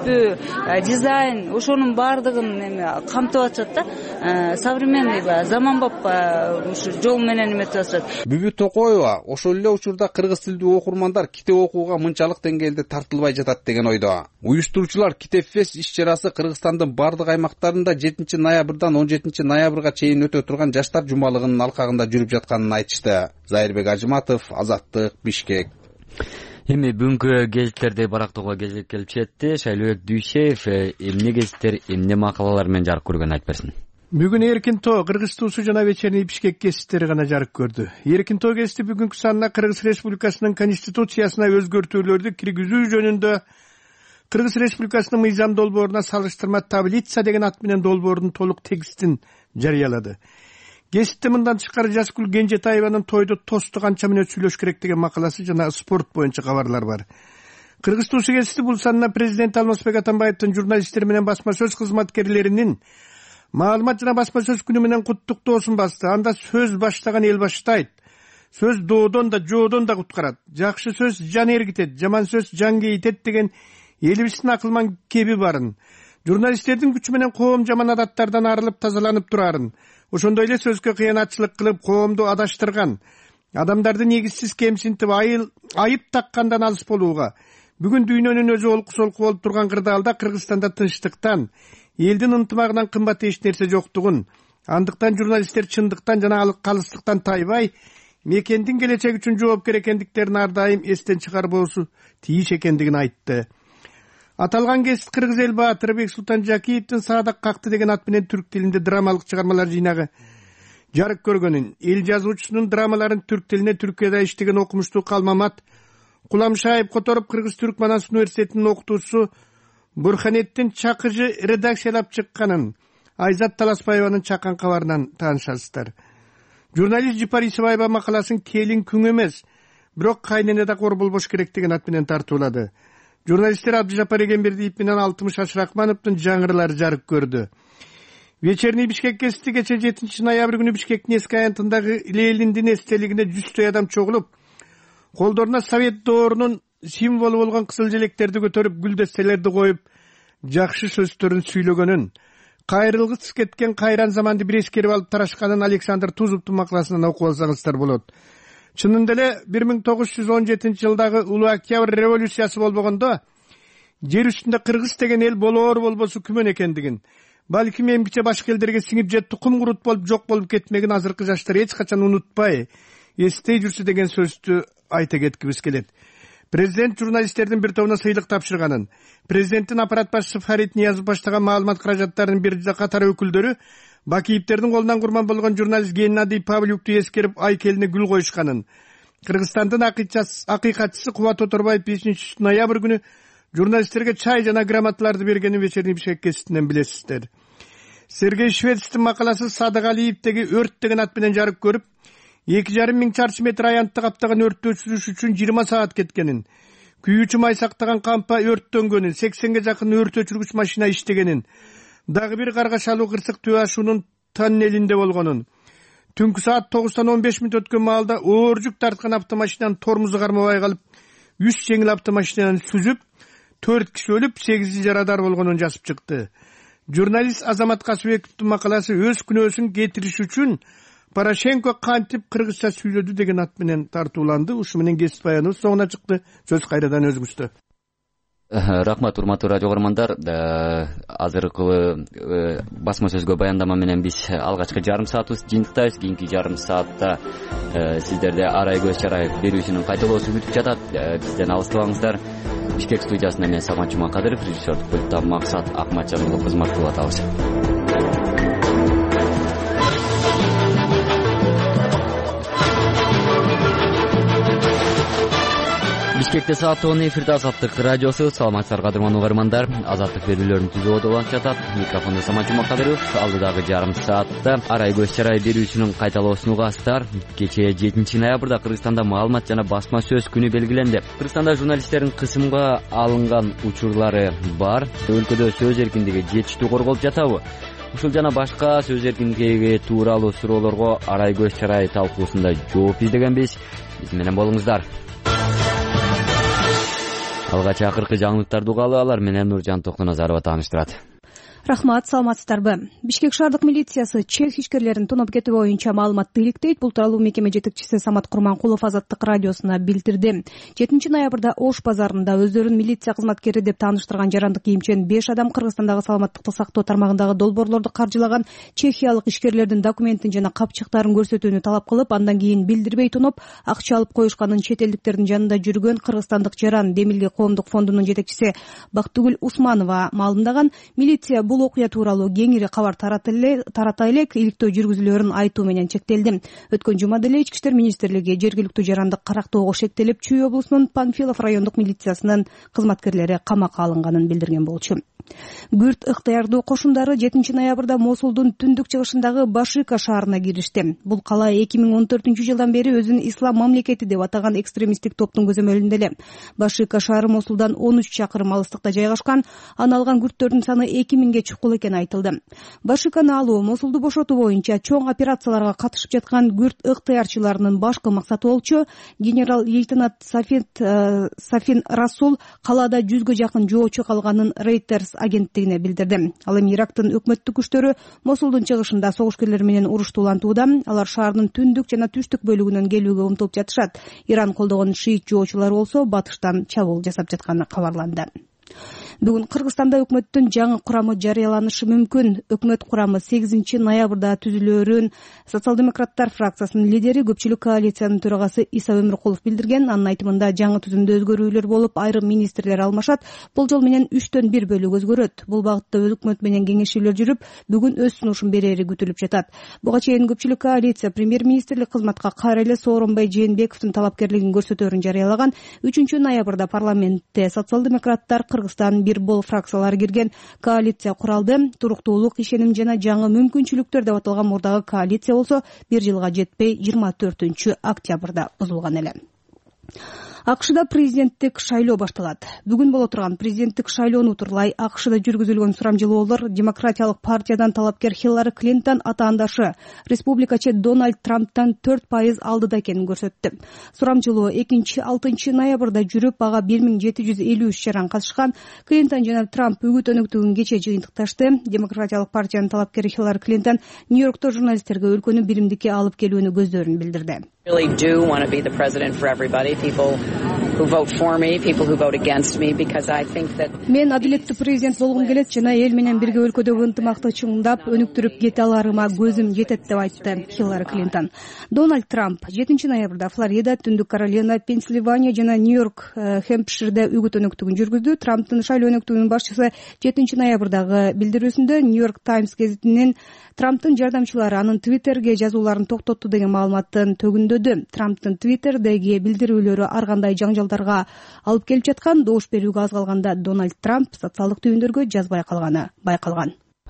дизайн, ошонун баардыгын камтып атышат да. Современный, заманбап жол менен эметип атышат. Бүбү Токоева ошол эле учурда кыргыз тилдүү окурмандар китеп окууга мынчалык деңгээлде тартылбай жатат деген ойдо. Уюштуруучулар Китеп фест иш-чарасы Кыргызстандын бардык аймактарында 7 ноябрдан 17 ноябрга чейин өтө турган жаштар жумалыгынын алкагында жүрүп жатканын айтышты. Зайырбек Ажыматов, Азаттык, Бишкек. Эми бүгүнкү гезиттерди барактоого кезек келип жетти. Шайлообек Дүйшеев эмне гезиттер, эмне макалалар менен жарык көргөнүн айтып берсин. Бүгүн Эркин Тоо, Кыргыз туусу жана Вечерний Бишкек гезиттери гана жарык көрдү. Эркин Тоо гезити бүгүнкү санына Кыргыз Республикасынын конституциясына өзгөртүүлөрдү киргизүү жөнүндө Кыргыз Республикасынын мыйзам долбооруна салыштырма таблица деген ат менен долбоордун толук текстин жарыялады. Гезитте мындан тышкары Жаскүл Кенжетаеванын тойдо тосту канча менен сүйлөш керек деген макаласы жана спорт боюнча кабарлар бар. Кыргыз туусу гезити бул санына президент Алмазбек Атамбаевдин журналисттер менен басма сөз кызматкерлеринин маалымат жана басма сөз күнү менен куттуктоосун басты. Анда сөз баштаган эл баштайт. Сөз доодон да жоодон да куткарат. Жакшы сөз жан эргитет, жаман сөз жан кейитет деген элибиздин акылман кеби барын. Журналисттердин күчү менен коом жаман адаттардан арылып тазаланып турарын. Ошондой эле сөзгө кыянатчылык кылып коомду адаштырган, адамдарды негизсиз кемсинтип айып таккандан алыс болууга, бүгүн дүйнөнүн өзү олку-солку болуп турган кырдаалда Кыргызстанда тынчтыктан, элдин ынтымагынан кымбат эч нерсе жоктугун, андыктан журналисттер чындыктан жана калыстыктан тайбай, мекендин келечеги үчүн жоопкер экендиктерин ар дайым эстен чыгарбоосу тийиш экендигин айтты. Аталган гезит Кыргыз эл баатыры Бексултан Жакиевдин Саадак какты деген ат менен түрк тилинде драмалык чыгармалар жыйнагы жарык көргөнүн, эл жазуучусунун драмаларын түрк тилине Түркияда иштеген окумуштуу Калмамат Куламшаев которуп Кыргыз Түрк Манас университетинин окутуучусу Бурханеттин Чакыжы редакциялап чыкканын Айзат Таласпаеванын чакан кабарынан таанышасыздар. Журналист Жипар Исибаева макаласын келин күң эмес, бирок кайнене да кор болбош керек деген ат менен тартуулады. Журналисттер Абдыжапар Эгембердиев менен Алтымыш Ашрахмановдун жаңырылары жарык көрдү. Вечерний Бишкек гезити кече 7 ноябрь күнү Бишкектин эски аянтындагы Лениндин эстелигине 100 адам чогулуп, колдоруна Совет доорунун символу болгон кызыл желектерди көтөрүп, гүлдестелерди коюп, жакшы сөздөрүн сүйлөгөнүн, кайрылгыс кеткен кайран заманды бир эскерип алып тарашканын Александр Тузовдун макаласынан окуп алсаңыздар болот. Чынында эле 1917 жылдагы Улуу Октябрь революциясы болбогондо жер үстүндө Кыргыз деген эл болоор болбосу күмөн экендигин, балким эмгиче башка элдерге сиңип же тукум курут болуп жок болуп кетмегин азыркы жаштар эч качан унутпай, эстей жүрсү деген сөздү айта кеткибиз келет. Президент журналисттердин бир тобуна сыйлык тапшырганын, президенттин аппарат башчысы Фарид Ниязов баштаган маалымат каражаттарынын бир катар өкүлдөрү Бакиевтердин колунан курман болгон журналист Геннадий Павлюкту эскерип айкелине гүл коюшканын, Кыргызстандын акыйкатчысы Кубат Оторбаев 5 ноябрь күнү журналисттерге чай жана грамоталарды бергенин Вечерний Бишкек гезитинен билесиздер. Сергей Швецтин макаласы Садык Алиевдеги өрт деген ат менен жарык көрүп, 2,5 миң чарчы метр аянтты каптаган өрттү өчүрүш үчүн 20 саат кеткенин, күйүүчү май сактаган кампа өрттөнгөнүн, 80ге жакын өрт өчүргүч машина иштегенин, дагы бир Каргашалуу Кырсык Түбө ашуунун тоннелинде болгонун, түнкү саат 9-тан 15 мүнөт өткөн маалда оор жүк тарткан автомашинанын тормозу кармабай калып, 3 жеңил автомашинаны сүзүп, 4 киши өлүп, 8 жарадар болгонун жазып чыкты. Журналист Азамат Касыбековдун макаласы өз күнөөсүн кетириш үчүн Порошенко кантип кыргызча сүйлөдү деген ат менен тартууланды. Ушу менен кесип баяныбыз соңуна чыкты. Сөз кайрадан өзүңүздө. Рахмат, урматтуу радио көрөрмандар. Азыркы басма сөзгө баяндама менен биз алгачкы жарым саатыбызды жыйынтыктайбыз. Кийинки жарым саатта сиздерди арай көз чарай берүүсүнүн кайталоосу күтүп жатат. Бизден алыстабаңыздар. Бишкек студиясында мен Самат Жумакадыров, режиссердук пультта Максат Акматжан уулу кызмат кылып атабыз. Бишкекте саат 10 эфирде Азаттык радиосу. Саламатсыздар кадырман угармандар. Азаттык берүүлөрүн түзүүдө уланып жатат. Микрофондо Самат Жумакадыров. Алдыдагы жарым саатта арай көз чарай берүүсүнүн кайталоосун угасыздар. Кечээ 7 ноябрда Кыргызстанда маалымат жана басма сөз күнү белгиленди. Кыргызстанда журналисттердин кысымга алынган учурлары бар. Өлкөдө сөз эркиндиги жетиштүү корголуп жатабы? Ушул жана башка сөз эркиндиги тууралуу суроолорго арай көз чарай талкуусунда жооп издегенбиз. Биз менен болуңуздар. Алгач акыркы жаңылыктарды угалы, алар менен Нуржан Токтоназарова тааныштырат. Рахмат, саламатсыздарбы. Бишкек шаардык милициясы чех ишкерлерин тоноп кетүү боюнча маалыматты иликтейт. Бул тууралуу мекеме жетекчиси Самат Курманкулов Азаттык радиосуна билдирди. 7 ноябрда Ош базарында өздөрүн милиция кызматкери деп тааныштырган жарандык кийимчен 5 адам Кыргызстандагы саламаттыкты сактоо тармагындагы долбоорлорду каржылаган чехиялык ишкерлердин документин жана капчыктарын көрсөтүүнү талап кылып, андан кийин билдирбей тоноп, акча алып коюшканын чет элдиктердин жанында жүргөн кыргызстандык жаран Демилге коомдук фондунун жетекчиси Бактыгүл Усманова маалымдаган. Милиция бул окуя тууралуу кеңири кабар тарата элек иликтөө жүргүзүлөрүн айтуу менен чектелди. Өткөн жумада эле Ички иштер министрлиги жергиликтүү жарандык карактоого шектелип, Чүй облусунун Панфилов райондук милициясынын кызматкерлери камакка алынганын билдирген болчу. Күрт ыктыярдуу кошундары 7 ноябрда Мосулдун түндүк чыгышындагы Башика шаарына киришти. Бул кала 2014-жылдан бери өзүн ислам мамлекети деп атаган экстремисттик топтун көзөмөлүндө эле. Башика шаары Мосулдан 13 чакырым алыстыкта жайгашкан. Аны алган күрттөрдүн саны 2000ге чукул экени айтылды. Башиканы алуу Мосулду бошотуу боюнча чоң операцияларга катышып жаткан күрт ыктыярчыларынын башкы максаты болчу. Генерал-лейтенант Сафин Расул калаада 100гө жакын жоочу калганын Reuters агенттигине билдирди. Ал эми Ирактын өкмөттүк күчтөрү Мосулдун чыгышында согушкерлер менен урушту улантууда. Алар шаардын түндүк жана түштүк бөлүгүнөн келүүгө умтулуп жатышат. Иран колдогон шиит жоочулар болсо батыштан чабуул жасап жатканы кабарланды. Бүгүн Кыргызстанда өкмөттүн жаңы курамы жарыяланышы мүмкүн. Өкмөт курамы 8 ноябрда түзүлөөрүн социал-демократтар фракциясынын лидери, көпчүлүк коалициянын төрагасы Иса Өмүркулов билдирген. Анын айтымында жаңы түзүмдө өзгөрүүлөр болуп, айрым министрлер алмашат. Болжол менен 3төн 1 бөлүк өзгөрөт. Бул багытта өкмөт менен кеңешүүлөр жүрүп, бүгүн өз сунушун берери күтүлүп жатат. Буга чейин көпчүлүк коалиция премьер-министрлик кызматка кайра эле Сооронбай Жээнбековдун талапкерлигин көрсөтөөрүн жарыялаган. 3 ноябрда парламентте социал-демократтар, Кыргызстан бир бол фракциялары кирген коалиция куралды. Туруктуулук, ишеним жана жаңы мүмкүнчүлүктөр деп аталган мурдагы коалиция болсо 1 жылга жетпей 24 октябрда бузулган эле. АКШда президенттик шайлоо башталат. Бүгүн боло турган президенттик шайлоону утурлай АКШда жүргүзүлгөн сурамжылоолор Демократиялык партиядан талапкер Хиллари Клинтон атаандашы республикачы Дональд Трамптан 4% алдыда экенин көрсөттү. Сурамжылоо 2-6 ноябрда жүрүп, ага 1753 жаран катышкан. Клинтон жана Трамп үгүт өнөктүгүн кечээ жыйынтыкташты. Демократиялык партиянын талапкери Хиллари Клинтон Нью-Йоркто журналисттерге өлкөнү биримдикке алып келүүнү көздөрүн билдирди. Really do want to be the president for everybody, people who vote for me, people who vote against me, because I think that мен адилеттүү президент болгум келет жана эл менен бирге өлкөдөгү ынтымакты чыңдап, өнүктүрүп кете аларыма көзүм жетет деп айтты Хиллари Клинтон. Дональд Трамп 7 ноябрда Флорида, Түндүк Каролина, Пенсильвания жана Нью-Йорк, Хэмпширде үгүт өнөктүгүн жүргүздү. Трамптын шайлоо өнөктүгүнүн башчысы 7 ноябрдагы билдирүүсүндө Нью-Йорк Таймс гезитинин Трамптын жардамчылары анын Твиттерге жазууларын токтотту деген маалыматтын төгүндөдү. Трамптын Твиттердеги билдирүүлөрү ар кандай жаңжалдарга алып келип жаткан. Добуш берүүгө аз калганда Дональд Трамп социалдык түйүндөргө жазбай калганы байкалган.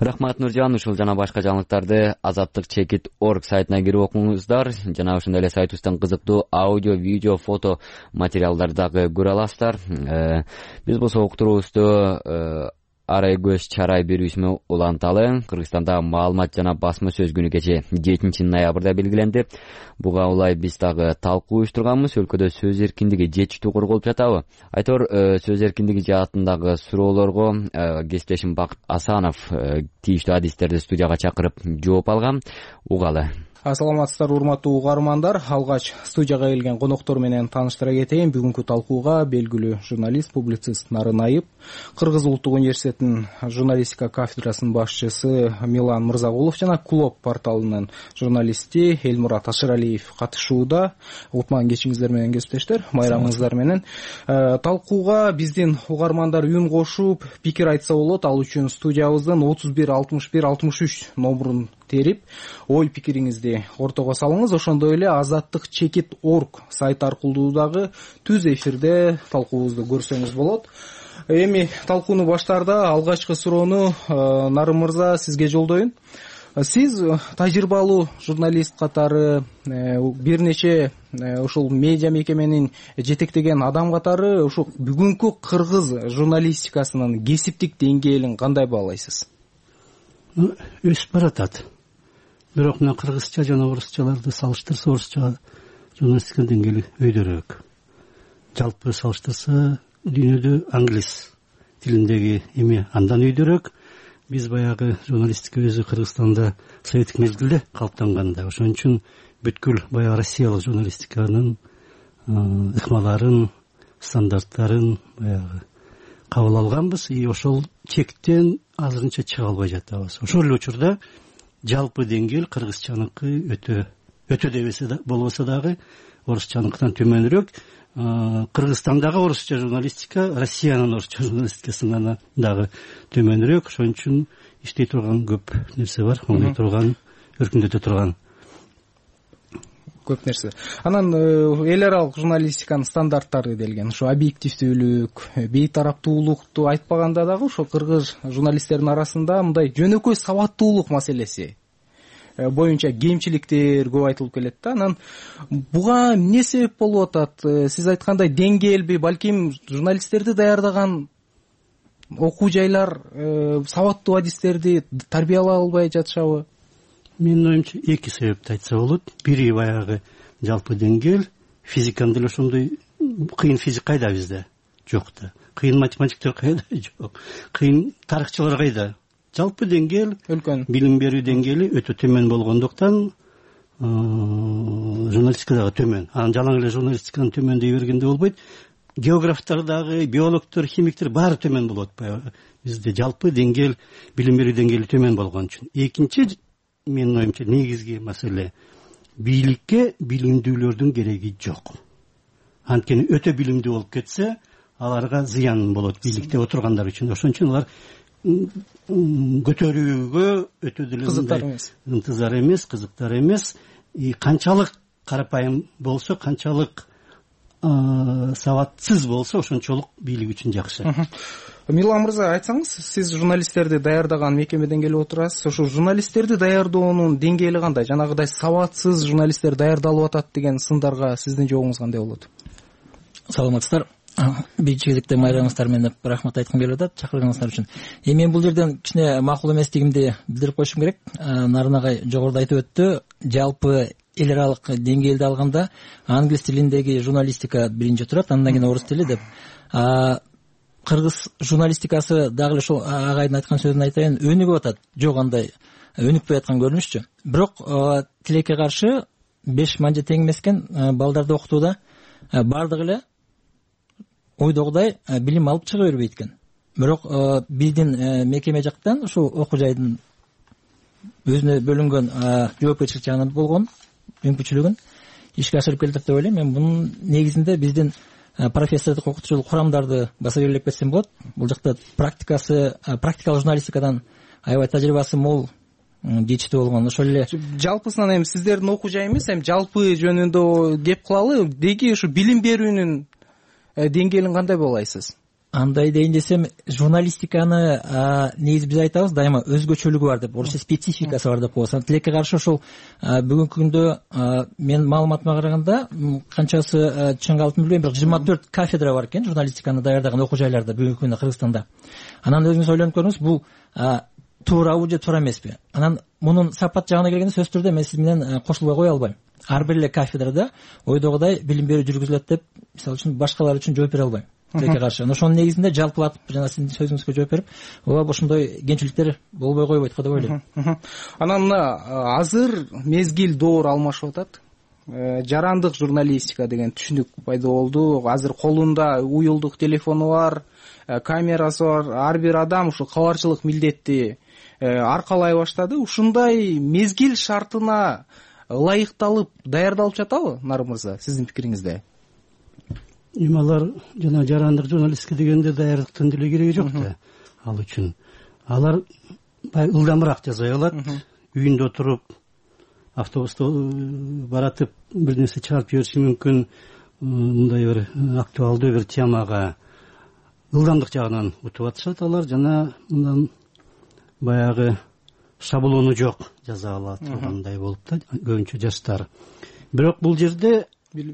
Рахмат Нуржан. Ушул жана башка жаңылыктарды azattik.org сайтына кирип окуңуздар. Жана ошондой эле сайтыбыздан кызыктуу аудио, видео, фото материалдарды дагы көрө аласыздар. Биз болсо уктуруубузду арай көз чарай берүүсүнө уланталы. Кыргызстанда маалымат жана басма сөз күнү кечээ 7 ноябрда белгиленди. Буга улай биз дагы талкуу уюштурганбыз. Өлкөдө сөз эркиндиги жетиштүү корголуп жатабы? Айтор, сөз эркиндиги жаатындагы суроолорго кесиптешим Бакыт Асанов тийиштүү адистерди студияга чакырып жооп алган. Угалы. Саламатсыздар, урматтуу угармандар. Алгач студияга келген коноктор менен тааныштыра кетейин. Бүгүнкү талкууга белгилүү журналист, публицист Нарын Айып, Кыргыз улуттук университетинин журналистика кафедрасынын башчысы Милан Мырзагулов жана Клоп порталынын журналисти Элмурат Ашыралиев катышууда. Утман кечиңиздер менен кесиптештер, майрамыңыздар менен. Талкууга биздин угармандар үн кошуп, пикир айтса болот. Ал үчүн студиябыздын 31 61 63 номерун терип, ой пикириңизди ортого салыңыз. Ошондой эле azattik.org сайт аркылуу дагы түз эфирде талкуубузду көрсөңүз болот. Эми талкууну баштаарда алгачкы суроону Нарын мырза сизге жолдоюн. Сиз тажрыйбалуу журналист катары, бир нече ушул медиа мекеменин жетектеген адам катары ушул бүгүнкү кыргыз журналистикасынын кесиптик деңгээлин кандай баалайсыз? Өсүп баратат. Бирок мына кыргызча жана орусчаларды салыштырса, орусча журналистика деңгээли өйдөрөөк. Жалпы салыштырса, дүйнөдө англис тилиндеги эми андан өйдөрөөк. Биз баягы журналистика өзү Кыргызстанда советтик мезгилде калыптанганда, ошон үчүн бүткүл баягы россиялык журналистиканын ыкмаларын, стандарттарын баягы кабыл алганбыз. И ошол чектен азырынча чыга албай жатабыз. Ошол эле учурда жалпы деңгээл кыргызчаныкы өтө дебесе болбосо дагы орусчаныкынан төмөнүрөөк. Кыргызстандагы орусча журналистика Россиянын орусча журналистикасынан дагы төмөнүрөөк. Ошон үчүн иштей турган көп нерсе бар, оңдой турган, өркүндөтө турган көп нерсе. Анан эл аралык журналистиканын стандарттары делген, ушу объективдүүлүк, бейтараптуулукту айтпаганда дагы ошо кыргыз журналисттердин арасында мындай жөнөкөй сабаттуулук маселеси боюнча кемчиликтер көп айтылып келет да. Анан буга эмне себеп болуп атат? Сиз айткандай деңгээлби, балким журналисттерди даярдаган окуу жайлар сабаттуу адистерди тарбиялай албай жатышабы? Менин оюмча эки себепти айтса болот. Бири баягы жалпы деңгээл, физиканы деле ошондой кыйын физик кайда бизде? Жок да. Кыйын математиктер кайда? Жок. Кыйын тарыхчылар кайда? Жалпы деңгээл, билим берүү деңгээли өтө төмөн болгондуктан журналистика дагы төмөн. Анан жалаң эле журналистиканын төмөн дей бергенде болбойт. Географтар дагы, биологтор, химиктер баары төмөн болот. Бизде жалпы деңгээл, билим берүү деңгээли төмөн болгон үчүн. Экинчи менин оюмча негизги маселе, бийликке билимдүүлөрдүн кереги жок. Анткени өтө билимдүү болуп кетсе, аларга зыян болот бийликте отургандар үчүн. Ошон үчүн алар көтөрүүгө өтө деле ынтызар эмес, кызыктар эмес. Канчалык карапайым болсо, канчалык сабатсыз болсо, ошончолук бийлик үчүн жакшы. Милан мырза, айтсаңыз, сиз журналисттерди даярдаган мекемеден келип отурасыз. Ошо журналисттерди даярдоонун деңгээли кандай? Жанагыдай сабатсыз журналисттер даярдалып атат деген сындарга сиздин жообуңуз кандай болот? Саламатсыздар. Биринчи кезекте майрамыңыздар менен рахмат айткым келип атат, чакырганыңыздар үчүн. Мен бул жерден кичине макул эместигимди билдирип коюшум керек. Нарын агай жогоруда айтып өттү. Жалпы эл аралык деңгээлди алганда англис тилиндеги журналистика биринчи турат, андан кийин орус тили деп. Кыргыз журналистикасы дагы эле ошол агайдын айткан сөзүн айтайын, өнүгүп атат. Жок, андай өнүкпөй аткан көрүнүшчү. Бирок тилекке каршы 5 манжа тең эмес экен. Балдарды окутууда бардыгы эле ойдогудай билим алып чыга бербейт экен. Бирок биздин мекеме жактан ушул окуу жайдын өзүнө бөлүнгөн жоопкерчилик жагынан болгон мүмкүнчүлүгүн ишке ашырып келатат деп ойлойм. Мен бунун негизинде биздин профессордук окутуучулук курамдарды баса белгилеп кетсем болот. Бул жакта практикалык журналистикадан аябай тажрыйбасы мол, жетиштүү болгон. Ошол эле жалпысынан эми сиздердин окуу жай эмес, эми жалпы жөнүндө кеп кылалы. Деги ушу билим берүүнүн деңгээлин кандай баалайсыз? андай дейин десем, журналистиканы негизи биз айтабыз дайыма өзгөчөлүгү бар деп, орусча спецификасы бар деп коебуз. Тилекке каршы ошол бүгүнкү күндө мен маалыматыма караганда канчасы чын калпын билбейм, бирок 24 кафедра бар экен журналистиканы даярдаган окуу жайларда бүгүнкү күндө Кыргызстанда. Анан өзүңүз ойлонуп көрүңүз, бул туурабы же туура эмеспи? Анан мунун сапат жагына келгенде сөзсүз түрдө мен сиз менен кошулбай кое албайм. Ар бир эле кафедрада ойдогудай билим берүү жүргүзүлөт деп, мисалы үчүн башкалар үчүн жооп бере албайм. Тилекке каршы. Ошонун негизинде жалпылатып жана сиздин сөзүңүзгө жооп берип, ооба ошондой кемчиликтер болбой койбойт го деп ойлойм. Анан мына азыр мезгил доор алмашып атат. Жарандык журналистика деген түшүнүк пайда болду. Азыр колунда уюлдук телефону бар, камерасы бар. Ар бир адам ушу кабарчылык милдетти аркалай баштады. Ушундай мезгил шартына ылайыкталып даярдалып жатабы, Нарын мырза, сиздин пикириңизде? Алар жана жарандык журналистика дегенде даярдыктын деле кереги жок да. Ал үчүн алар ылдамыраак жасай алат. Үйүндө отуруп, автобуста баратып бир нерсе чыгарып жибериши мүмкүн. Мындай бир актуалдуу бир темага ылдамдык жагынан утуп атышат алар, жана мындан баягы шаблону жок жаза ала тургандай болуп да көбүнчө жаштар. Бирок бул жерде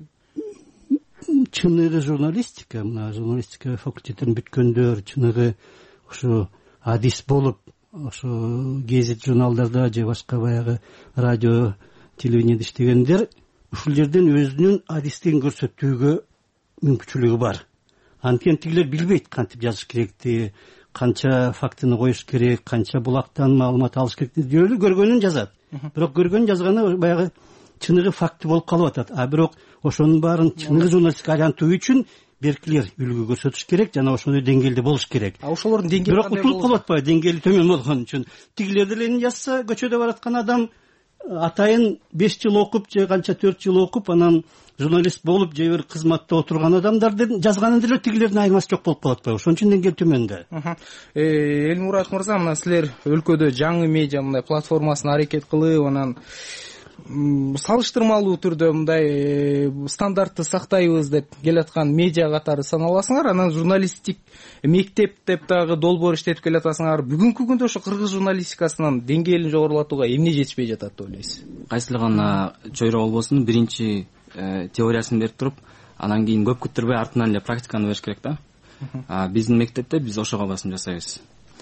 чыныгы журналистика, мына журналистика факультетин бүткөндөр, чыныгы ушу адис болуп, ушу гезит журналдарда же башка баягы радио, телевидениеде иштегендер ушул жерден өзүнүн адистигин көрсөтүүгө мүмкүнчүлүгү бар. Анткени тигилер билбейт кантип жазыш керекти, канча фактыны коюш керек, канча булактан маалымат алыш керек. Жөлү көргөнүн жазат. Бирок көргөнүн жазганы баягы чыныгы факты болуп калып атат. А бирок ошонун баарын чыныгы журналистика айлантуу үчүн беркилер үлгү көрсөтүш керек жана ошондой деңгээлде болуш керек. А ошолордун деңгээли бирок утулуп калып атпайбы, деңгээли төмөн болгон үчүн. Тигилер деле жазса, көчөдө бараткан адам атайын 5 жыл окуп же канча 4 жыл окуп, анан журналист болуп же бир кызматта отурган адамдардын жазганын деле тигилердин айырмасы жок болуп калып атпайбы? Ошон үчүн деңгээл төмөн да. Элмурат мырза, мына силер өлкөдө жаңы медиа мындай платформасын аракет кылып, анан салыштырмалуу түрдө мындай стандартты сактайбыз деп келаткан медиа катары саналасыңар. Анан журналистик мектеп деп дагы долбоор иштетип келатасыңар. Бүгүнкү күндө ошо кыргыз журналистикасынын деңгээлин жогорулатууга эмне жетишпей жатат деп ойлойсуз? Кайсыл гана чөйрө болбосун, биринчи теориясын берип туруп, анан кийин көп күттүрбөй артынан эле практиканы бериш керек да. Биздин мектепте биз ошого басым жасайбыз.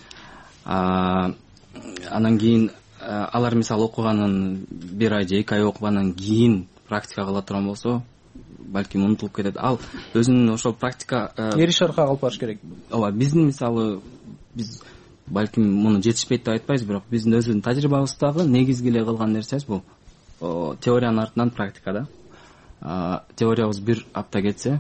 Анан кийин алар мисалы окуганын 1 ай же 2 ай окугандан кийин практика кыла турган болсо, балким унутулуп кетет. Ал өзүнүн ошол практика эриш аркага алып барыш керек. Ооба, биздин мисалы биз балким муну жетишпейт деп айтпайбыз, бирок биздин өзүбүздүн тажрыйбабыздагы негизги эле кылган нерсебиз бул теориянын артынан практика да. Теориябыз 1 апта кетсе,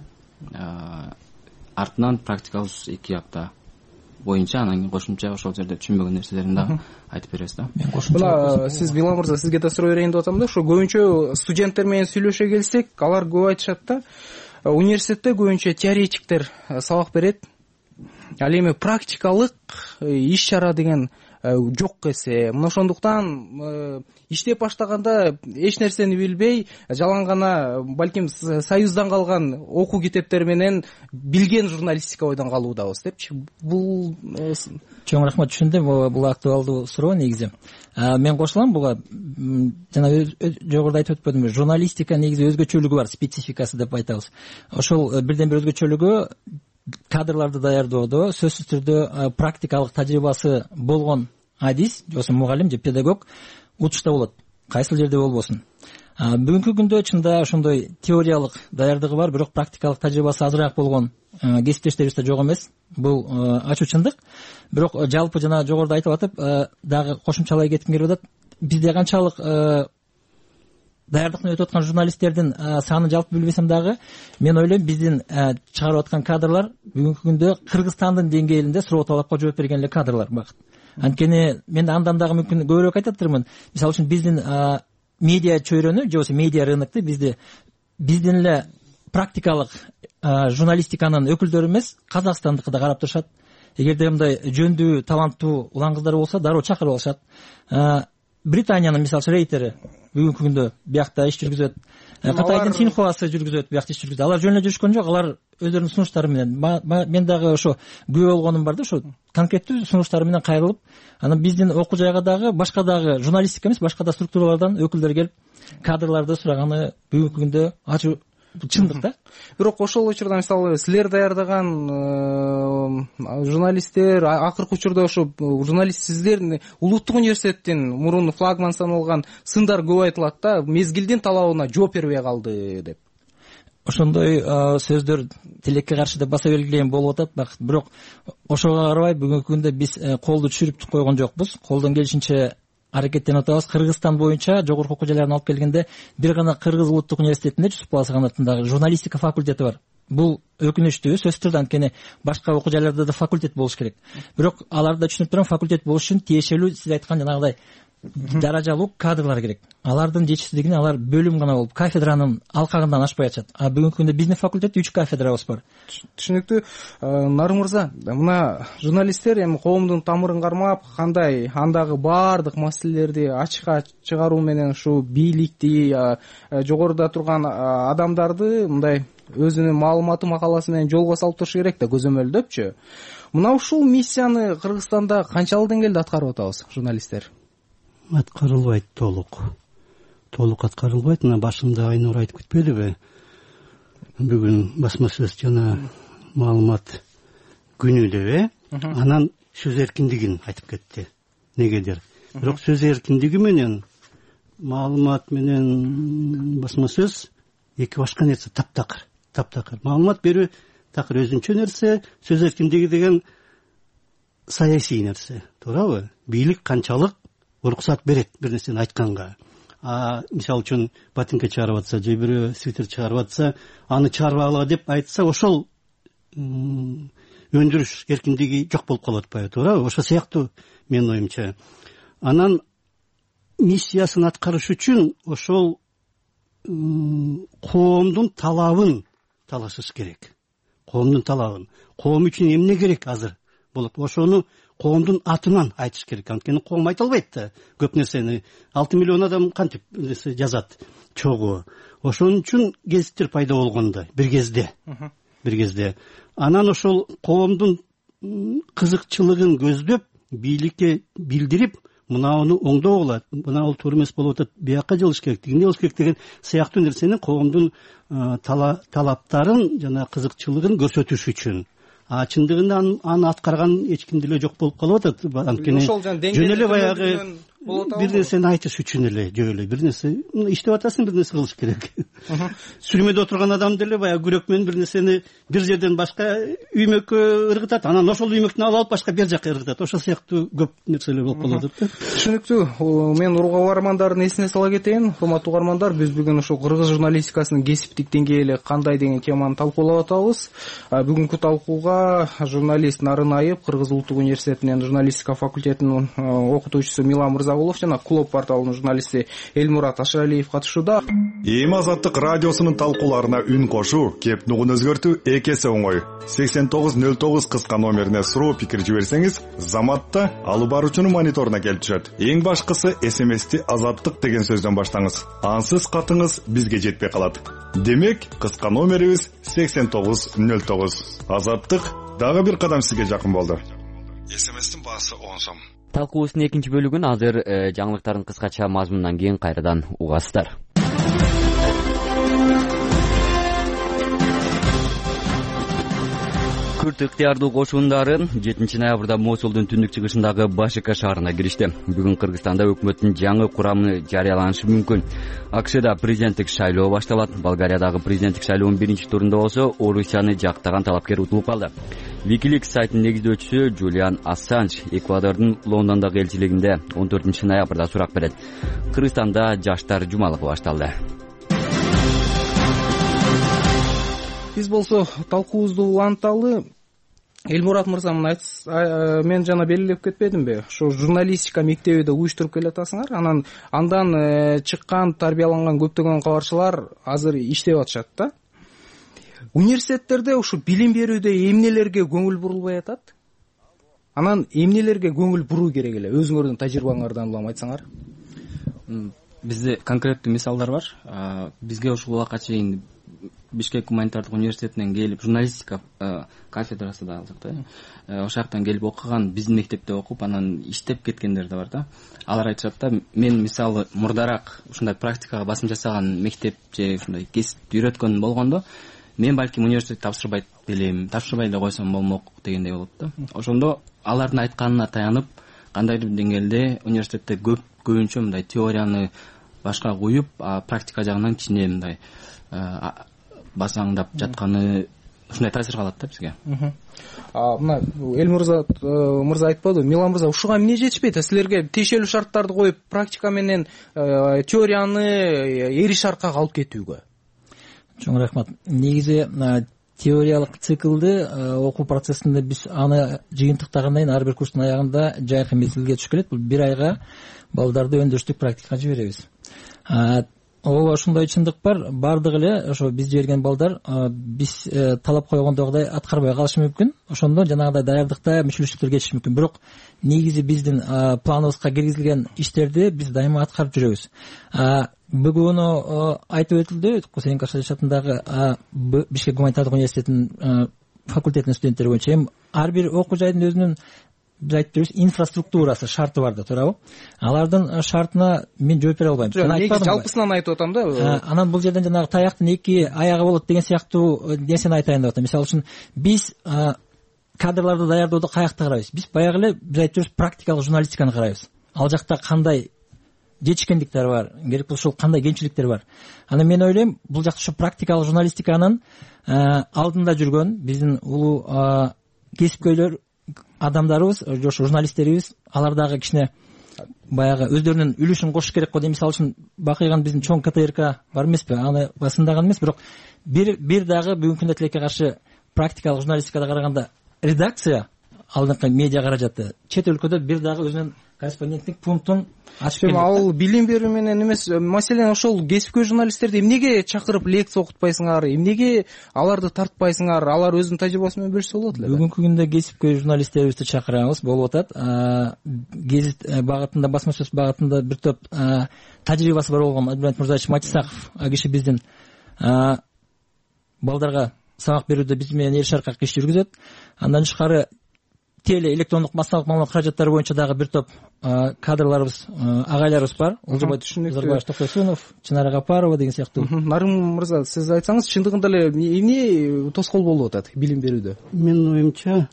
артынан практикабыз 2 апта боюнча, анан кошумча ошол жерде түшүнбөгөн нерселерин дагы айтып беребиз да. Мына сиз Билал мырза, сизге да суроо берейин деп атам да. Ошо көбүнчө студенттер менен сүйлөшө келсек, алар көп айтышат да. Университетте көбүнчө теоретиктер сабак берет. Ал эми практикалык иш чара деген жок эсе. Мына ошондуктан иштеп баштаганда эч нерсени билбей, жалаң гана балким союздан калган окуу китептер менен билген журналистика ойдон калуудабыз депчи. Бул чоң рахмат, түшүндүм. Бул актуалдуу суроо негизи. Мен кошулам буга. Жана жогоруда айтып өтпөдүмбү, журналистика негизи өзгөчөлүгү бар, спецификасы деп айтабыз. Ошол бирден бир өзгөчөлүгү кадрларды даярдоодо сөзсүз түрдө практикалык тажрыйбасы болгон адис, же мугалим же педагог утушта болот, кайсыл жерде болбосун. Бүгүнкү күндө чында ошондой теориялык даярдыгы бар, бирок практикалык тажрыйбасы азыраак болгон кесиптештерибиз да жок эмес. Бул ачуу чындык. Бирок жалпы жана жогоруда айтып атып, дагы кошумчалай кетким келип атат. Бизде канчалык даярдыктан өтүп аткан журналисттердин саны жалпы билбесем дагы, мен ойлойм биздин чыгарып аткан кадрлар бүгүнкү күндө Кыргызстандын деңгээлинде суроо талапка жооп берген эле кадрлар багыт. Анткени мен андан дагы мүмкүн көбүрөөк айтатырмын. Мисалы үчүн биздин медиа чөйрөнү же болбосо медиа рынокты биздин эле практикалык журналистиканын өкүлдөрү эмес, Казакстандыкы да карап турушат. Эгерде мындай жөндүү, таланттуу улан кыздар болсо, дароо чакырып алышат. Британиянын мисалы Рейтери бүгүнкү күндө биякта иш жүргүзөт. Кытайдын Синьхуасы жүргүзөт биякта иш жүргүзөт. Алар жөн эле жүрүшкөн жок, алар өздөрүнүн сунуштары менен. Мен дагы ошо күбө болгонум бар да, ошо конкреттүү сунуштары менен кайрылып, анан биздин окуу жайга дагы башка дагы журналистика эмес, башка да структуралардан өкүлдөр келип кадрларды сураганы бүгүнкү күндө ачуу чындык да. Бирок ошол учурда мисалы силер даярдаган журналисттер акыркы учурда ошо журналист сиздердин улуттук университеттин мурун флагман саналган сындар көп айтылат да, мезгилдин талабына жооп бербей калды деп. Ошондой сөздөр тилекке каршы деп баса белгилеген болуп атат, бирок ошого карабай бүгүнкү күндө биз колду түшүрүп койгон жокпуз. Колдон келишинче аракеттенип атабыз. Кыргызстан боюнча жогорку окуу жайларын алып келгенде бир гана Кыргыз улуттук университетинде Жусуп Баласаган атындагы журналистика факультети бар. Бул өкүнүчтүү, сөзсүз түрдө, анткени башка окуу жайларда да факультет болуш керек. Бирок аларда түшүнүп турам, факультет болуш үчүн тиешелүү сиз айткан жанагыдай даражалуу кадрлар керек. Алардын жетишсиздигине алар бөлүм гана болуп, кафедранын алкагынан ашпай атышат. Бүгүнкү күндө биздин факультетте 3 кафедрабыз бар. Түшүнүктүү. Нарым мырза, мына журналисттер эми коомдун тамырын кармап, кандай андагы баардык маселелерди ачыкка чыгаруу менен ушу бийликти, жогоруда турган адамдарды мындай өзүнүн маалыматы макаласы менен жолго салып туруш керек да, көзөмөлдөпчү. Мына ушул миссияны Кыргызстанда канчалык деңгээлде аткарып атабыз журналисттер? Аткарылбайт толук аткарылбайт. Мына башында Айнур айтып кетпедиби, бүгүн басма сөз жана маалымат күнү деп, анан сөз эркиндигин айтып кетти. Негедир? Бирок сөз эркиндиги менен маалымат менен басма сөз эки башка нерсе, таптакыр. Маалымат берүү такыр өзүнчө нерсе, сөз эркиндиги деген саясий нерсе, туурабы? Бийлик канчалык уруксат берет бир нерсени айтканга. Мисалы үчүн ботинка чыгарып атса, же бирөө свитер чыгарып атса, аны чыгарбагыла деп айтса, ошол өндүрүш эркиндиги жок болуп калып атпайбы, туурабы? Ошол сыяктуу менин оюмча. Анан миссиясын аткарыш үчүн ошол коомдун талабын талашыш керек. Коомдун талабын. Коом үчүн эмне керек азыр болуп, ошону коомдун атынан айтыш керек. Анткени коом айта албайт да көп нерсени. 6 миллион адам кантип жазат чогуу. Ошон үчүн гезиттер пайда болгондой бир кезде. Анан ошол коомдун кызыкчылыгын көздөп, бийликке билдирип, мынауну оңдоо болот, мына туура эмес болуп атат, бияка жылыш керек, тигине болуш керек деген сыяктуу нерсени коомдун талаптарын жана кызыкчылыгын көрсөтүш үчүн. Чындыгында аны аткарган эч кимде эле жок болуп калып атат. Анткени жөн эле баягы бир нерсени айтыш үчүн эле, бир нерсе иштеп атасың, бир нерсе кылыш керек. Сүрмөдө отурган адам деле баягы күрөк менен бир нерсени бир жерден башка үймөккө ыргытат, анан ошол үймөктүн алып башка бер жакка ыргытат. Ошол сыяктуу көп нерселер болуп калып атат. Түшүнүктүү. Мен угармандардын эсине сала кетейин. Урматтуу угармандар, биз бүгүн ушул кыргыз журналистикасынын кесиптик деңгээли кандай деген теманы талкуулап атабыз. Бүгүнкү талкууга журналист Нарын Айып, Кыргыз улуттук университетинин журналистика факультетинин окутуучусу Милан Мырзагулов жана Клуб порталынын журналисти Элмурат Ашыралиев катышууда. Эми Азаттык радиосунун талкууларына үн кошуу, кеп нугун өзгөртүү эки эсе оңой. 8909 кыска номерине суроо пикир жиберсеңиз, Заматта алып баруучунун мониторуна келип түшөт. Эң башкысы SMS-ти Азаттык деген сөздөн баштаңыз. Ансыз катыңыз бизге жетпей калат. Демек, кыска номерибиз 8909. Азаттык дагы бир кадам сизге жакын болду. SMS-тин баасы 10 сом. Талкуубуздун экинчи бөлүгүн азыр жаңылыктардын кыскача мазмунунан кийин кайрадан угасыздар. Күрт ыктыярдуу кошундары 7 ноябрда Мосулдун түндүк чыгышындагы Башика шаарына киришти. Бүгүн Кыргызстанда өкмөттүн жаңы курамы жарыяланышы мүмкүн. АКШда президенттик шайлоо башталат. Болгариядагы президенттик шайлоонун биринчи турунда болсо, Орусияны жактаган талапкер утулуп калды. Wikileaks сайтынын негиздөөчүсү Джулиан Ассанж Эквадордун Лондондогу элчилигинде 14 ноябрда сурак берет. Кыргызстанда жаштар жумалыгы башталды. Биз болсо талкуубузду уланталы. Элмурат мырза, мен жана белгилеп кетпедимби? Ошо журналистика мектебиде уюштуруп келатасыңар. Андан чыккан, тарбияланган көптөгөн кабарчылар азыр иштеп атышат да. Университеттерде ушу билим берүүдө эмнелерге көңүл бурулбай атат? Анан эмнелерге көңүл буруу керек эле? Өзүңөрдүн тажрыйбаңардан улам айтсаңар. бизде конкреттүү мисалдар бар. Бизге ушул убакка чейин Бишкек гуманитардык университетинен келип журналистика кафедрасы да ал жакта, ошол жактан келип окуган, биздин мектепте окуп анан иштеп кеткендер да бар да. Алар айтышат да, мен мисалы мурдараак ушундай практикага басым жасаган мектеп же ушундай кесипти үйрөткөн болгондо мен балким университет тапшырбай эле койсом болмок дегендей болот да. Ошондо алардын айтканына таянып кандайдыр бир деңгээлде университетте көбүнчө мындай теорияны башка коюп, практика жагынан кичине мындай басаңдап жатканы ушундай таасир калат да бизге. Мына мырза айтпады, Милан мырза, ушуга эмне жетишпейт? Силерге тиешелүү шарттарды коюп, практика менен теорияны эри шаркка алып кетүүгө. Чоң рахмат. Негизи теориялык циклды окуу процессинде биз аны жыйынтыктагандан кийин ар бир курстун аягында жайкы мезгилге түшүп келет. Бул 1 айга балдарды өндүрүштүк практикага жиберебиз. Ооба, ошондой чындык бар. Бардыгы эле ошо биз жиберген балдар биз талап койгондогудай аткарбай калышы мүмкүн. Ошондо жанагындай даярдыкта мүчүлүштүктөр кетиши мүмкүн. Бирок негизи биздин планыбызга киргизилген иштерди биз дайыма аткарып жүрөбүз. Бүгүнү айтып өтүлдү, Кусейин Кашалич атындагы Бишкек гуманитардык университетинин факультетинин студенттери боюнча ар бир окуу жайдын өзүнүн биз айтып жүрөбүз инфраструктурасы, шарты бар да, туурабы? Алардын шартына мен жооп бере албайм. Негизи жалпысынан айтып атам да. Анан бул жерден жанагы таяктын 2 аягы болот деген сыяктуу нерсени айтайын деп атам. Мисалы үчүн биз кадрларды даярдоодо каякта карайбыз? Биз баягы эле биз айтып жүрөбүз практикалык журналистиканы карайбыз. Ал жакта кандай жетишкендиктер бар, керек болсо кандай кемчиликтер бар. Анан мен ойлойм, бул жакта ушу практикалык журналистиканын алдында жүргөн биздин улуу кесипкөйлөр адамдарыбыз, ошо журналисттерибиз, алар дагы кичине баягы өздөрүнүн үлүшүн кошуш керек го дейм. Мисалы үчүн Бакыйган биздин чоң КТРК бар эмеспи? Аны басындаган эмес, бирок бир дагы бүгүнкү күндө тилекке каршы практикалык журналистикада караганда редакция алдыңкы медиа каражаты чет өлкөдө бир дагы өзүнүн корреспонденттик пунктун ачып келет. Ал билим берүү менен эмес, маселен ошол кесипкөй журналисттерди эмнеге чакырып лекция окутпайсыңар, эмнеге аларды тартпайсыңар, алар өзүнүн тажрыйбасы менен бөлүшсө болот эле. Бүгүнкү күндө кесипкөй журналисттерибизди чакырабыз, болуп атат. Гезит багытында, басма сөз багытында бир топ тажрыйбасы бар болгон Абдулмамит Мурзаевич Матисаков киши биздин балдарга сабак берүүдө биз менен эл шаркак иш жүргүзөт. Андан тышкары теле электрондук массалык маалымат каражаттары боюнча дагы бир топ кадрларыбыз, агайларыбыз бар. Узарбаев Токтосунов, Чынара Гапарова деген сыяктуу. Нарым мырза, сиз айтсаңыз, чындыгында эле эмне тоскоол болуп атат билим берүүдө? Менин оюмча,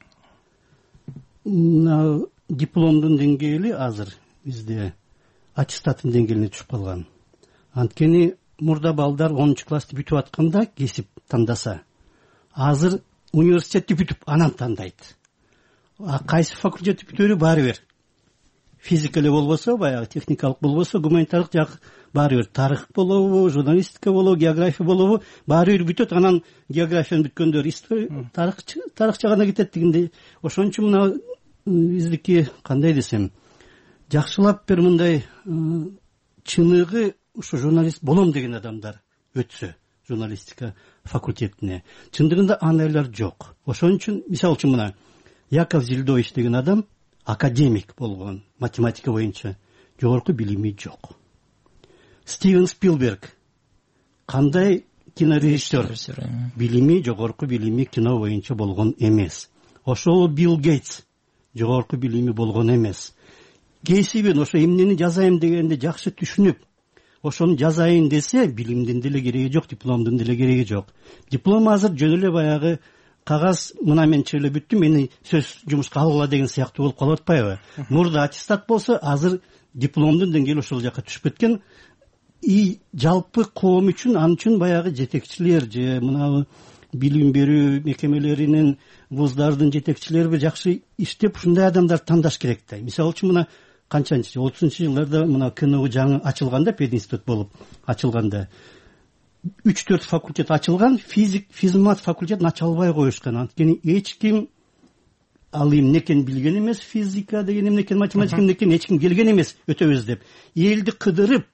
дипломдун деңгээли азыр бизде аттестаттын деңгээлине түшүп калган. Анткени мурда балдар 10 классты бүтүп атканда кесип тандаса, азыр университетти бүтүп анан тандайт. Кайсы факультетти бүтөөрү баары бир. Физика эле болбосо, баягы техникалык болбосо, гуманитардык жак баары бир. Тарых болобу, журналистика болобу, география болобу, баары бир бүтөт. Анан географияны бүткөндөр история, тарых жагына кетет дегендей. Ошон үчүн мына биздики кандай десем, жакшылап бир мындай чыныгы ушу журналист болом деген адамдар өтсө журналистика факультетине. Чындыгында аналар жок. Ошон үчүн мисалы үчүн мына Яков Зильдович деген адам академик болгон, математика боюнча жогорку билими жок. Стивен Спилберг кандай кинорежиссер, билими жогорку билими кино боюнча болгон эмес. Ошол Билл Гейтс жогорку билими болгон эмес. Кесибин ошо эмнени жазайын дегенди жакшы түшүнүп, ошону жазайын десе, билимдин деле кереги жок, дипломдун деле кереги жок. Диплом азыр жөн эле баягы кагаз мына мен чыгып эле бүттүм, мени сөз жумушка алгыла деген сыяктуу болуп калып атпайбы? Мурда аттестат болсо, азыр дипломдун деңгээли ошол жака түшүп кеткен. И жалпы коом үчүн, ан үчүн баягы жетекчилер же мына билим берүү мекемелеринин, вуздардын жетекчилери бир жакшы иштеп, ушундай адамдар тандаш керек да. Мисалы үчүн мына канчанчы 30-жылдарда мына КНУ жаңы ачылганда, пединститут болуп ачылганда 3-4 факультет ачылган, физмат факультетин ача албай коюшкан. Анткени эч ким ал эмне экенин билген эмес, физика деген эмне экенин, математика эмне экенин эч ким келген эмес, өтөбүз деп. Элди кыдырып,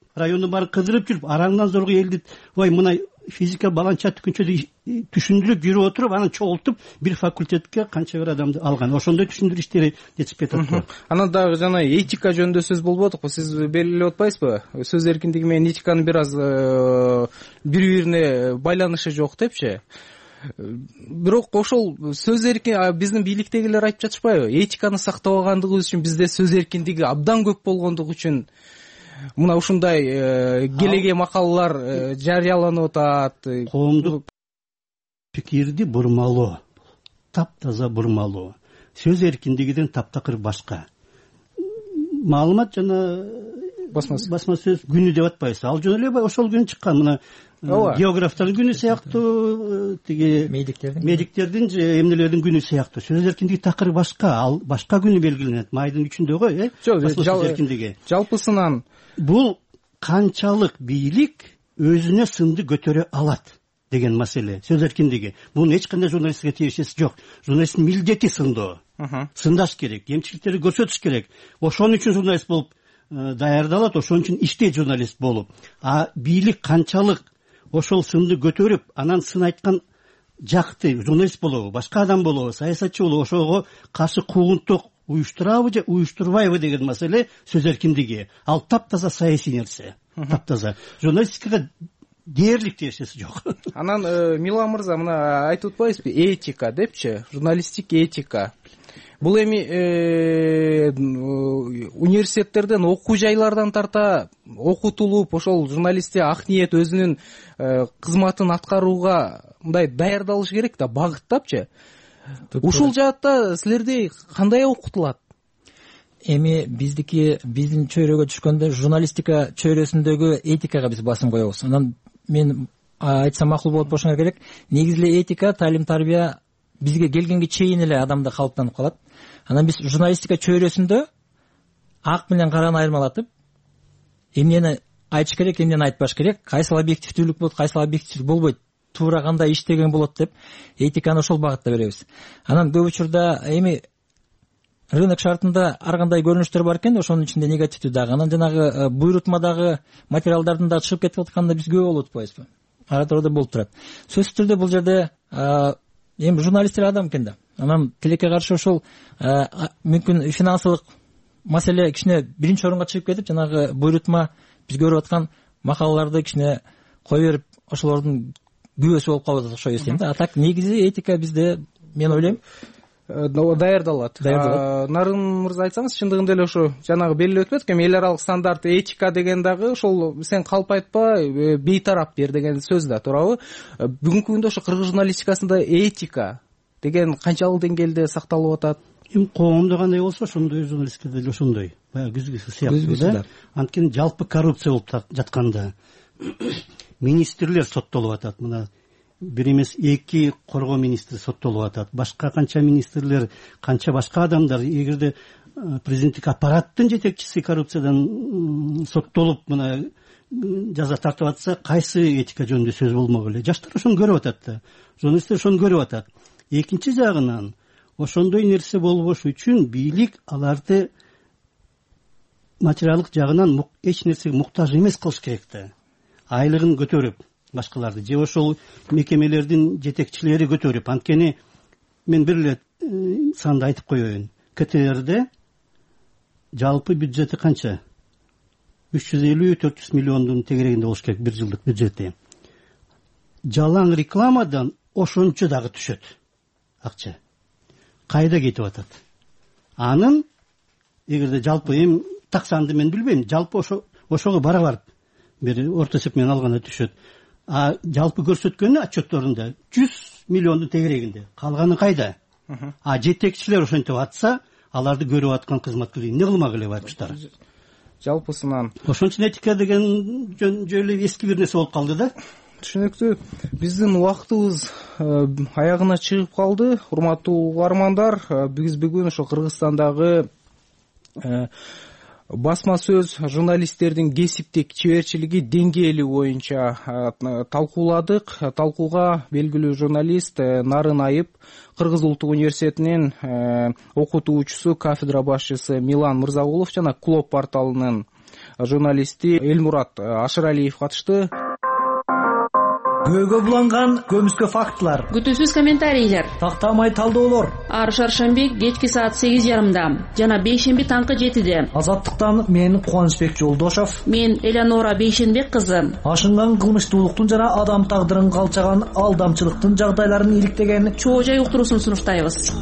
районду барып кыдырып жүрүп араңдан зорго элди ой мына физика баланча түкүнчө түшүндүрүп жүрүп отуруп анан чогултуп бир факультетке канча бир адамды алган ошондой түшүндүрүү иштери жетишпей атат. Анан дагы жана этика жөнүндө сөз болуп атат го, сиз белгилеп атпайсызбы? Сөз эркиндиги менен этиканын бир аз бири бирине байланышы жок депчи. Бирок ошол сөз эркин биздин бийликтегилер айтып жатышпайбы? Этиканы сактабагандыгыбыз үчүн бизде сөз эркиндиги абдан көп болгондугу үчүн мына ушундай келеге макалалар жарыяланып атат. Коомдук пикирди бурмалоо, таптаза бурмалоо. Сөз эркиндигиден таптакыр башка. Маалымат жана басма сөз күнү деп атпайсыз. Ал жөн эле ошол күнү чыккан мына географтардын күнү сыяктуу, тиги медиктердин же эмнелердин күнү сыяктуу. Сөз эркиндиги такыр башка, ал башка күнү белгиленет. Майдын 3-ндөгү, сөз эркиндиги. Жалпысынан бул канчалык бийлик өзүнө сынды көтөрө алат деген маселе. Сөз эркиндиги. Бунун эч кандай журналистке тиешеси жок. Журналисттин милдети сындоо. Сындаш керек, кемчиликтерди көрсөтүш керек. Ошон үчүн журналист болуп даярдалат, ошон үчүн иштейт журналист болуп. А бийлик канчалык ошол сынды көтөрүп, анан сын айткан жакты журналист болобу, башка адам болобу, саясатчы болобу, ошого каршы куугунтук уюштурабы же уюштурбайбы деген маселе сөз эркиндиги. Ал таптаза саясий нерсе. Таптаза. Журналистикага дээрлик тиешеси жок. Анан Милан мырза мына айтып атпайсызбы, этика депчи, журналистик этика. Бул эми университеттерден, окуу жайлардан тарта окутулуп, ошол журналистте ак ниет өзүнүн кызматын аткарууга мындай даярдалыш керек да, багыттапчы. Ушул жаатта силерде кандай окутулат? Эми биздин чөйрөгө түшкөндө журналистика чөйрөсүндөгү этикага биз басым коебуз. Анан мен айтсам макул болот болушуңар керек. Негизи эле этика, талим тарбия бизге келгенге чейин эле адамда калыптанып калат. Анан биз журналистика чөйрөсүндө ак менен караны айырмалатып, эмнени айтыш керек, эмнени айтпаш керек, кайсыл объективдүүлүк болот, кайсыл объективдүүлүк болбойт, туура кандай иштеген болот деп этиканы ошол багытта беребиз. Анан көп учурда эми рынок шартында ар кандай көрүнүштөр бар экен, ошонун ичинде негативдүү дагы. Анан жанагы буйрутмадагы материалдардын да чыгып кетип атканда биз күбө болуп атпайбызбы? Ара турада болуп турат. Сөзсүз түрдө бул жерде эми журналисттер адам экен да. Анан тилекке каршы ошол мүмкүн финансылык маселе кичине биринчи орунга чыгып кетип, жанагы буйрутма биз көрүп аткан макалаларды кичине кое берип, ошолордун күбөсү болуп калып атат ошо эсем да. А так негизи этика бизде, мен ойлойм, даярдалат. Нарын мырза айтсаңыз, чындыгында эле ошо жанагы белгилеп өтпөдүк, эми эл аралык стандарт этика деген дагы ошол сен калп айтпа, бейтарап бер деген сөз да, туурабы? Бүгүнкү күндө ошо кыргыз журналистикасында этика деген канчалык деңгээлде сакталып атат? Эми коомдо кандай болсо ошондой журналистикада деле ошондой. Баягы күзгүсү сыяктуу да. Анткени жалпы коррупция болуп жатканда министрлер соттолуп атат. Мына бир эмес 2 коргоо министри соттолуп атат. Башка канча министрлер, канча башка адамдар, эгерде президенттик аппараттын жетекчиси коррупциядан соттолуп мына жаза тартып атса, кайсы этика жөнүндө сөз болмок эле? Жаштар ошону көрүп атат да. Журналисттер ошону көрүп атат. Экинчи жагынан ошондой нерсе болбош үчүн бийлик аларды материалдык жагынан эч нерсеге муктаж эмес кылыш керек да. Айлыгын көтөрүп башкаларды же ошол мекемелердин жетекчилери көтөрүп, анткени мен бир эле санды айтып коеюн. КТРде жалпы бюджети канча? 350-400 миллиондун тегерегинде болуш керек бир жылдык бюджети. Жалаң рекламадан ошончо дагы түшөт акча. Кайда кетип атат? Анын эгерде жалпы эми так санды мен билбейм, жалпы ошого барабар бир орто эсеп менен алганда түшөт. А жалпы көрсөткөнү отчетторунда 100 миллиондун тегерегинде. Калганы кайда? А жетекчилер ошентип атса, аларды көрүп аткан кызматкерлер эмне кылмак эле байкуштар? Жалпысынан ошон үчүн этика деген жөн эски бир нерсе болуп калды да. Түшүнүктүү. Биздин убактыбыз аягына чыгып калды. Урматтуу угармандар, биз бүгүн ошо Кыргызстандагы басма сөз журналисттердин кесиптик чеберчилиги деңгээли боюнча талкууладык. Талкууга белгилүү журналист Нарын Айып, Кыргыз Улуттук университетинин окутуучусу, кафедра башчысы Милан Мырзагулов жана Клоп порталынын журналисти Элмурат Ашыралиев катышты. Көөгө буланган көмүскө фактылар, күтүүсүз комментарийлер, тактамай талдоолор ар шаршемби кечки саат 8:30 жана бейшемби таңкы 7:00. Азаттыктан мен Кубанычбек Жолдошов, мен Элеонора Бейшенбек кызы. Ашынган кылмыштуулуктун жана адам тагдырын калчаган алдамчылыктын жагдайларын иликтеген чоо жай уктуруусун сунуштайбыз.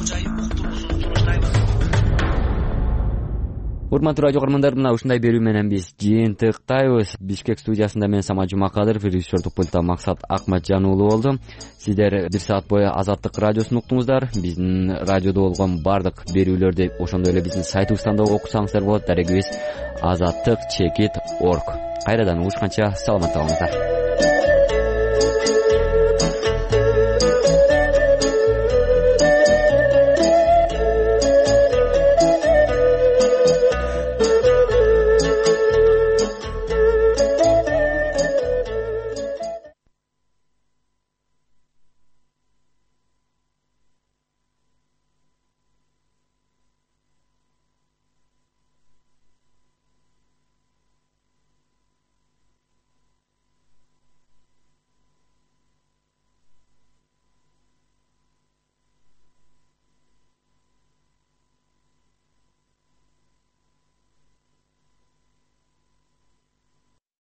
Урматтуу радио көрөрмандар, мына ушундай берүү менен биз жыйынтыктайбыз. Бишкек студиясында мен Самат Жумакадыров, режиссердук пультта Максат Акматжан уулу болду. Сиздер 1 саат бою Азаттык радиосун уктуңуздар. Биздин радиодо болгон бардык берүүлөрдү ошондой эле биздин сайтыбыздан да окусаңыздар болот. Дарегибиз azattik.org. Кайрадан угушканча саламатта болуңуздар.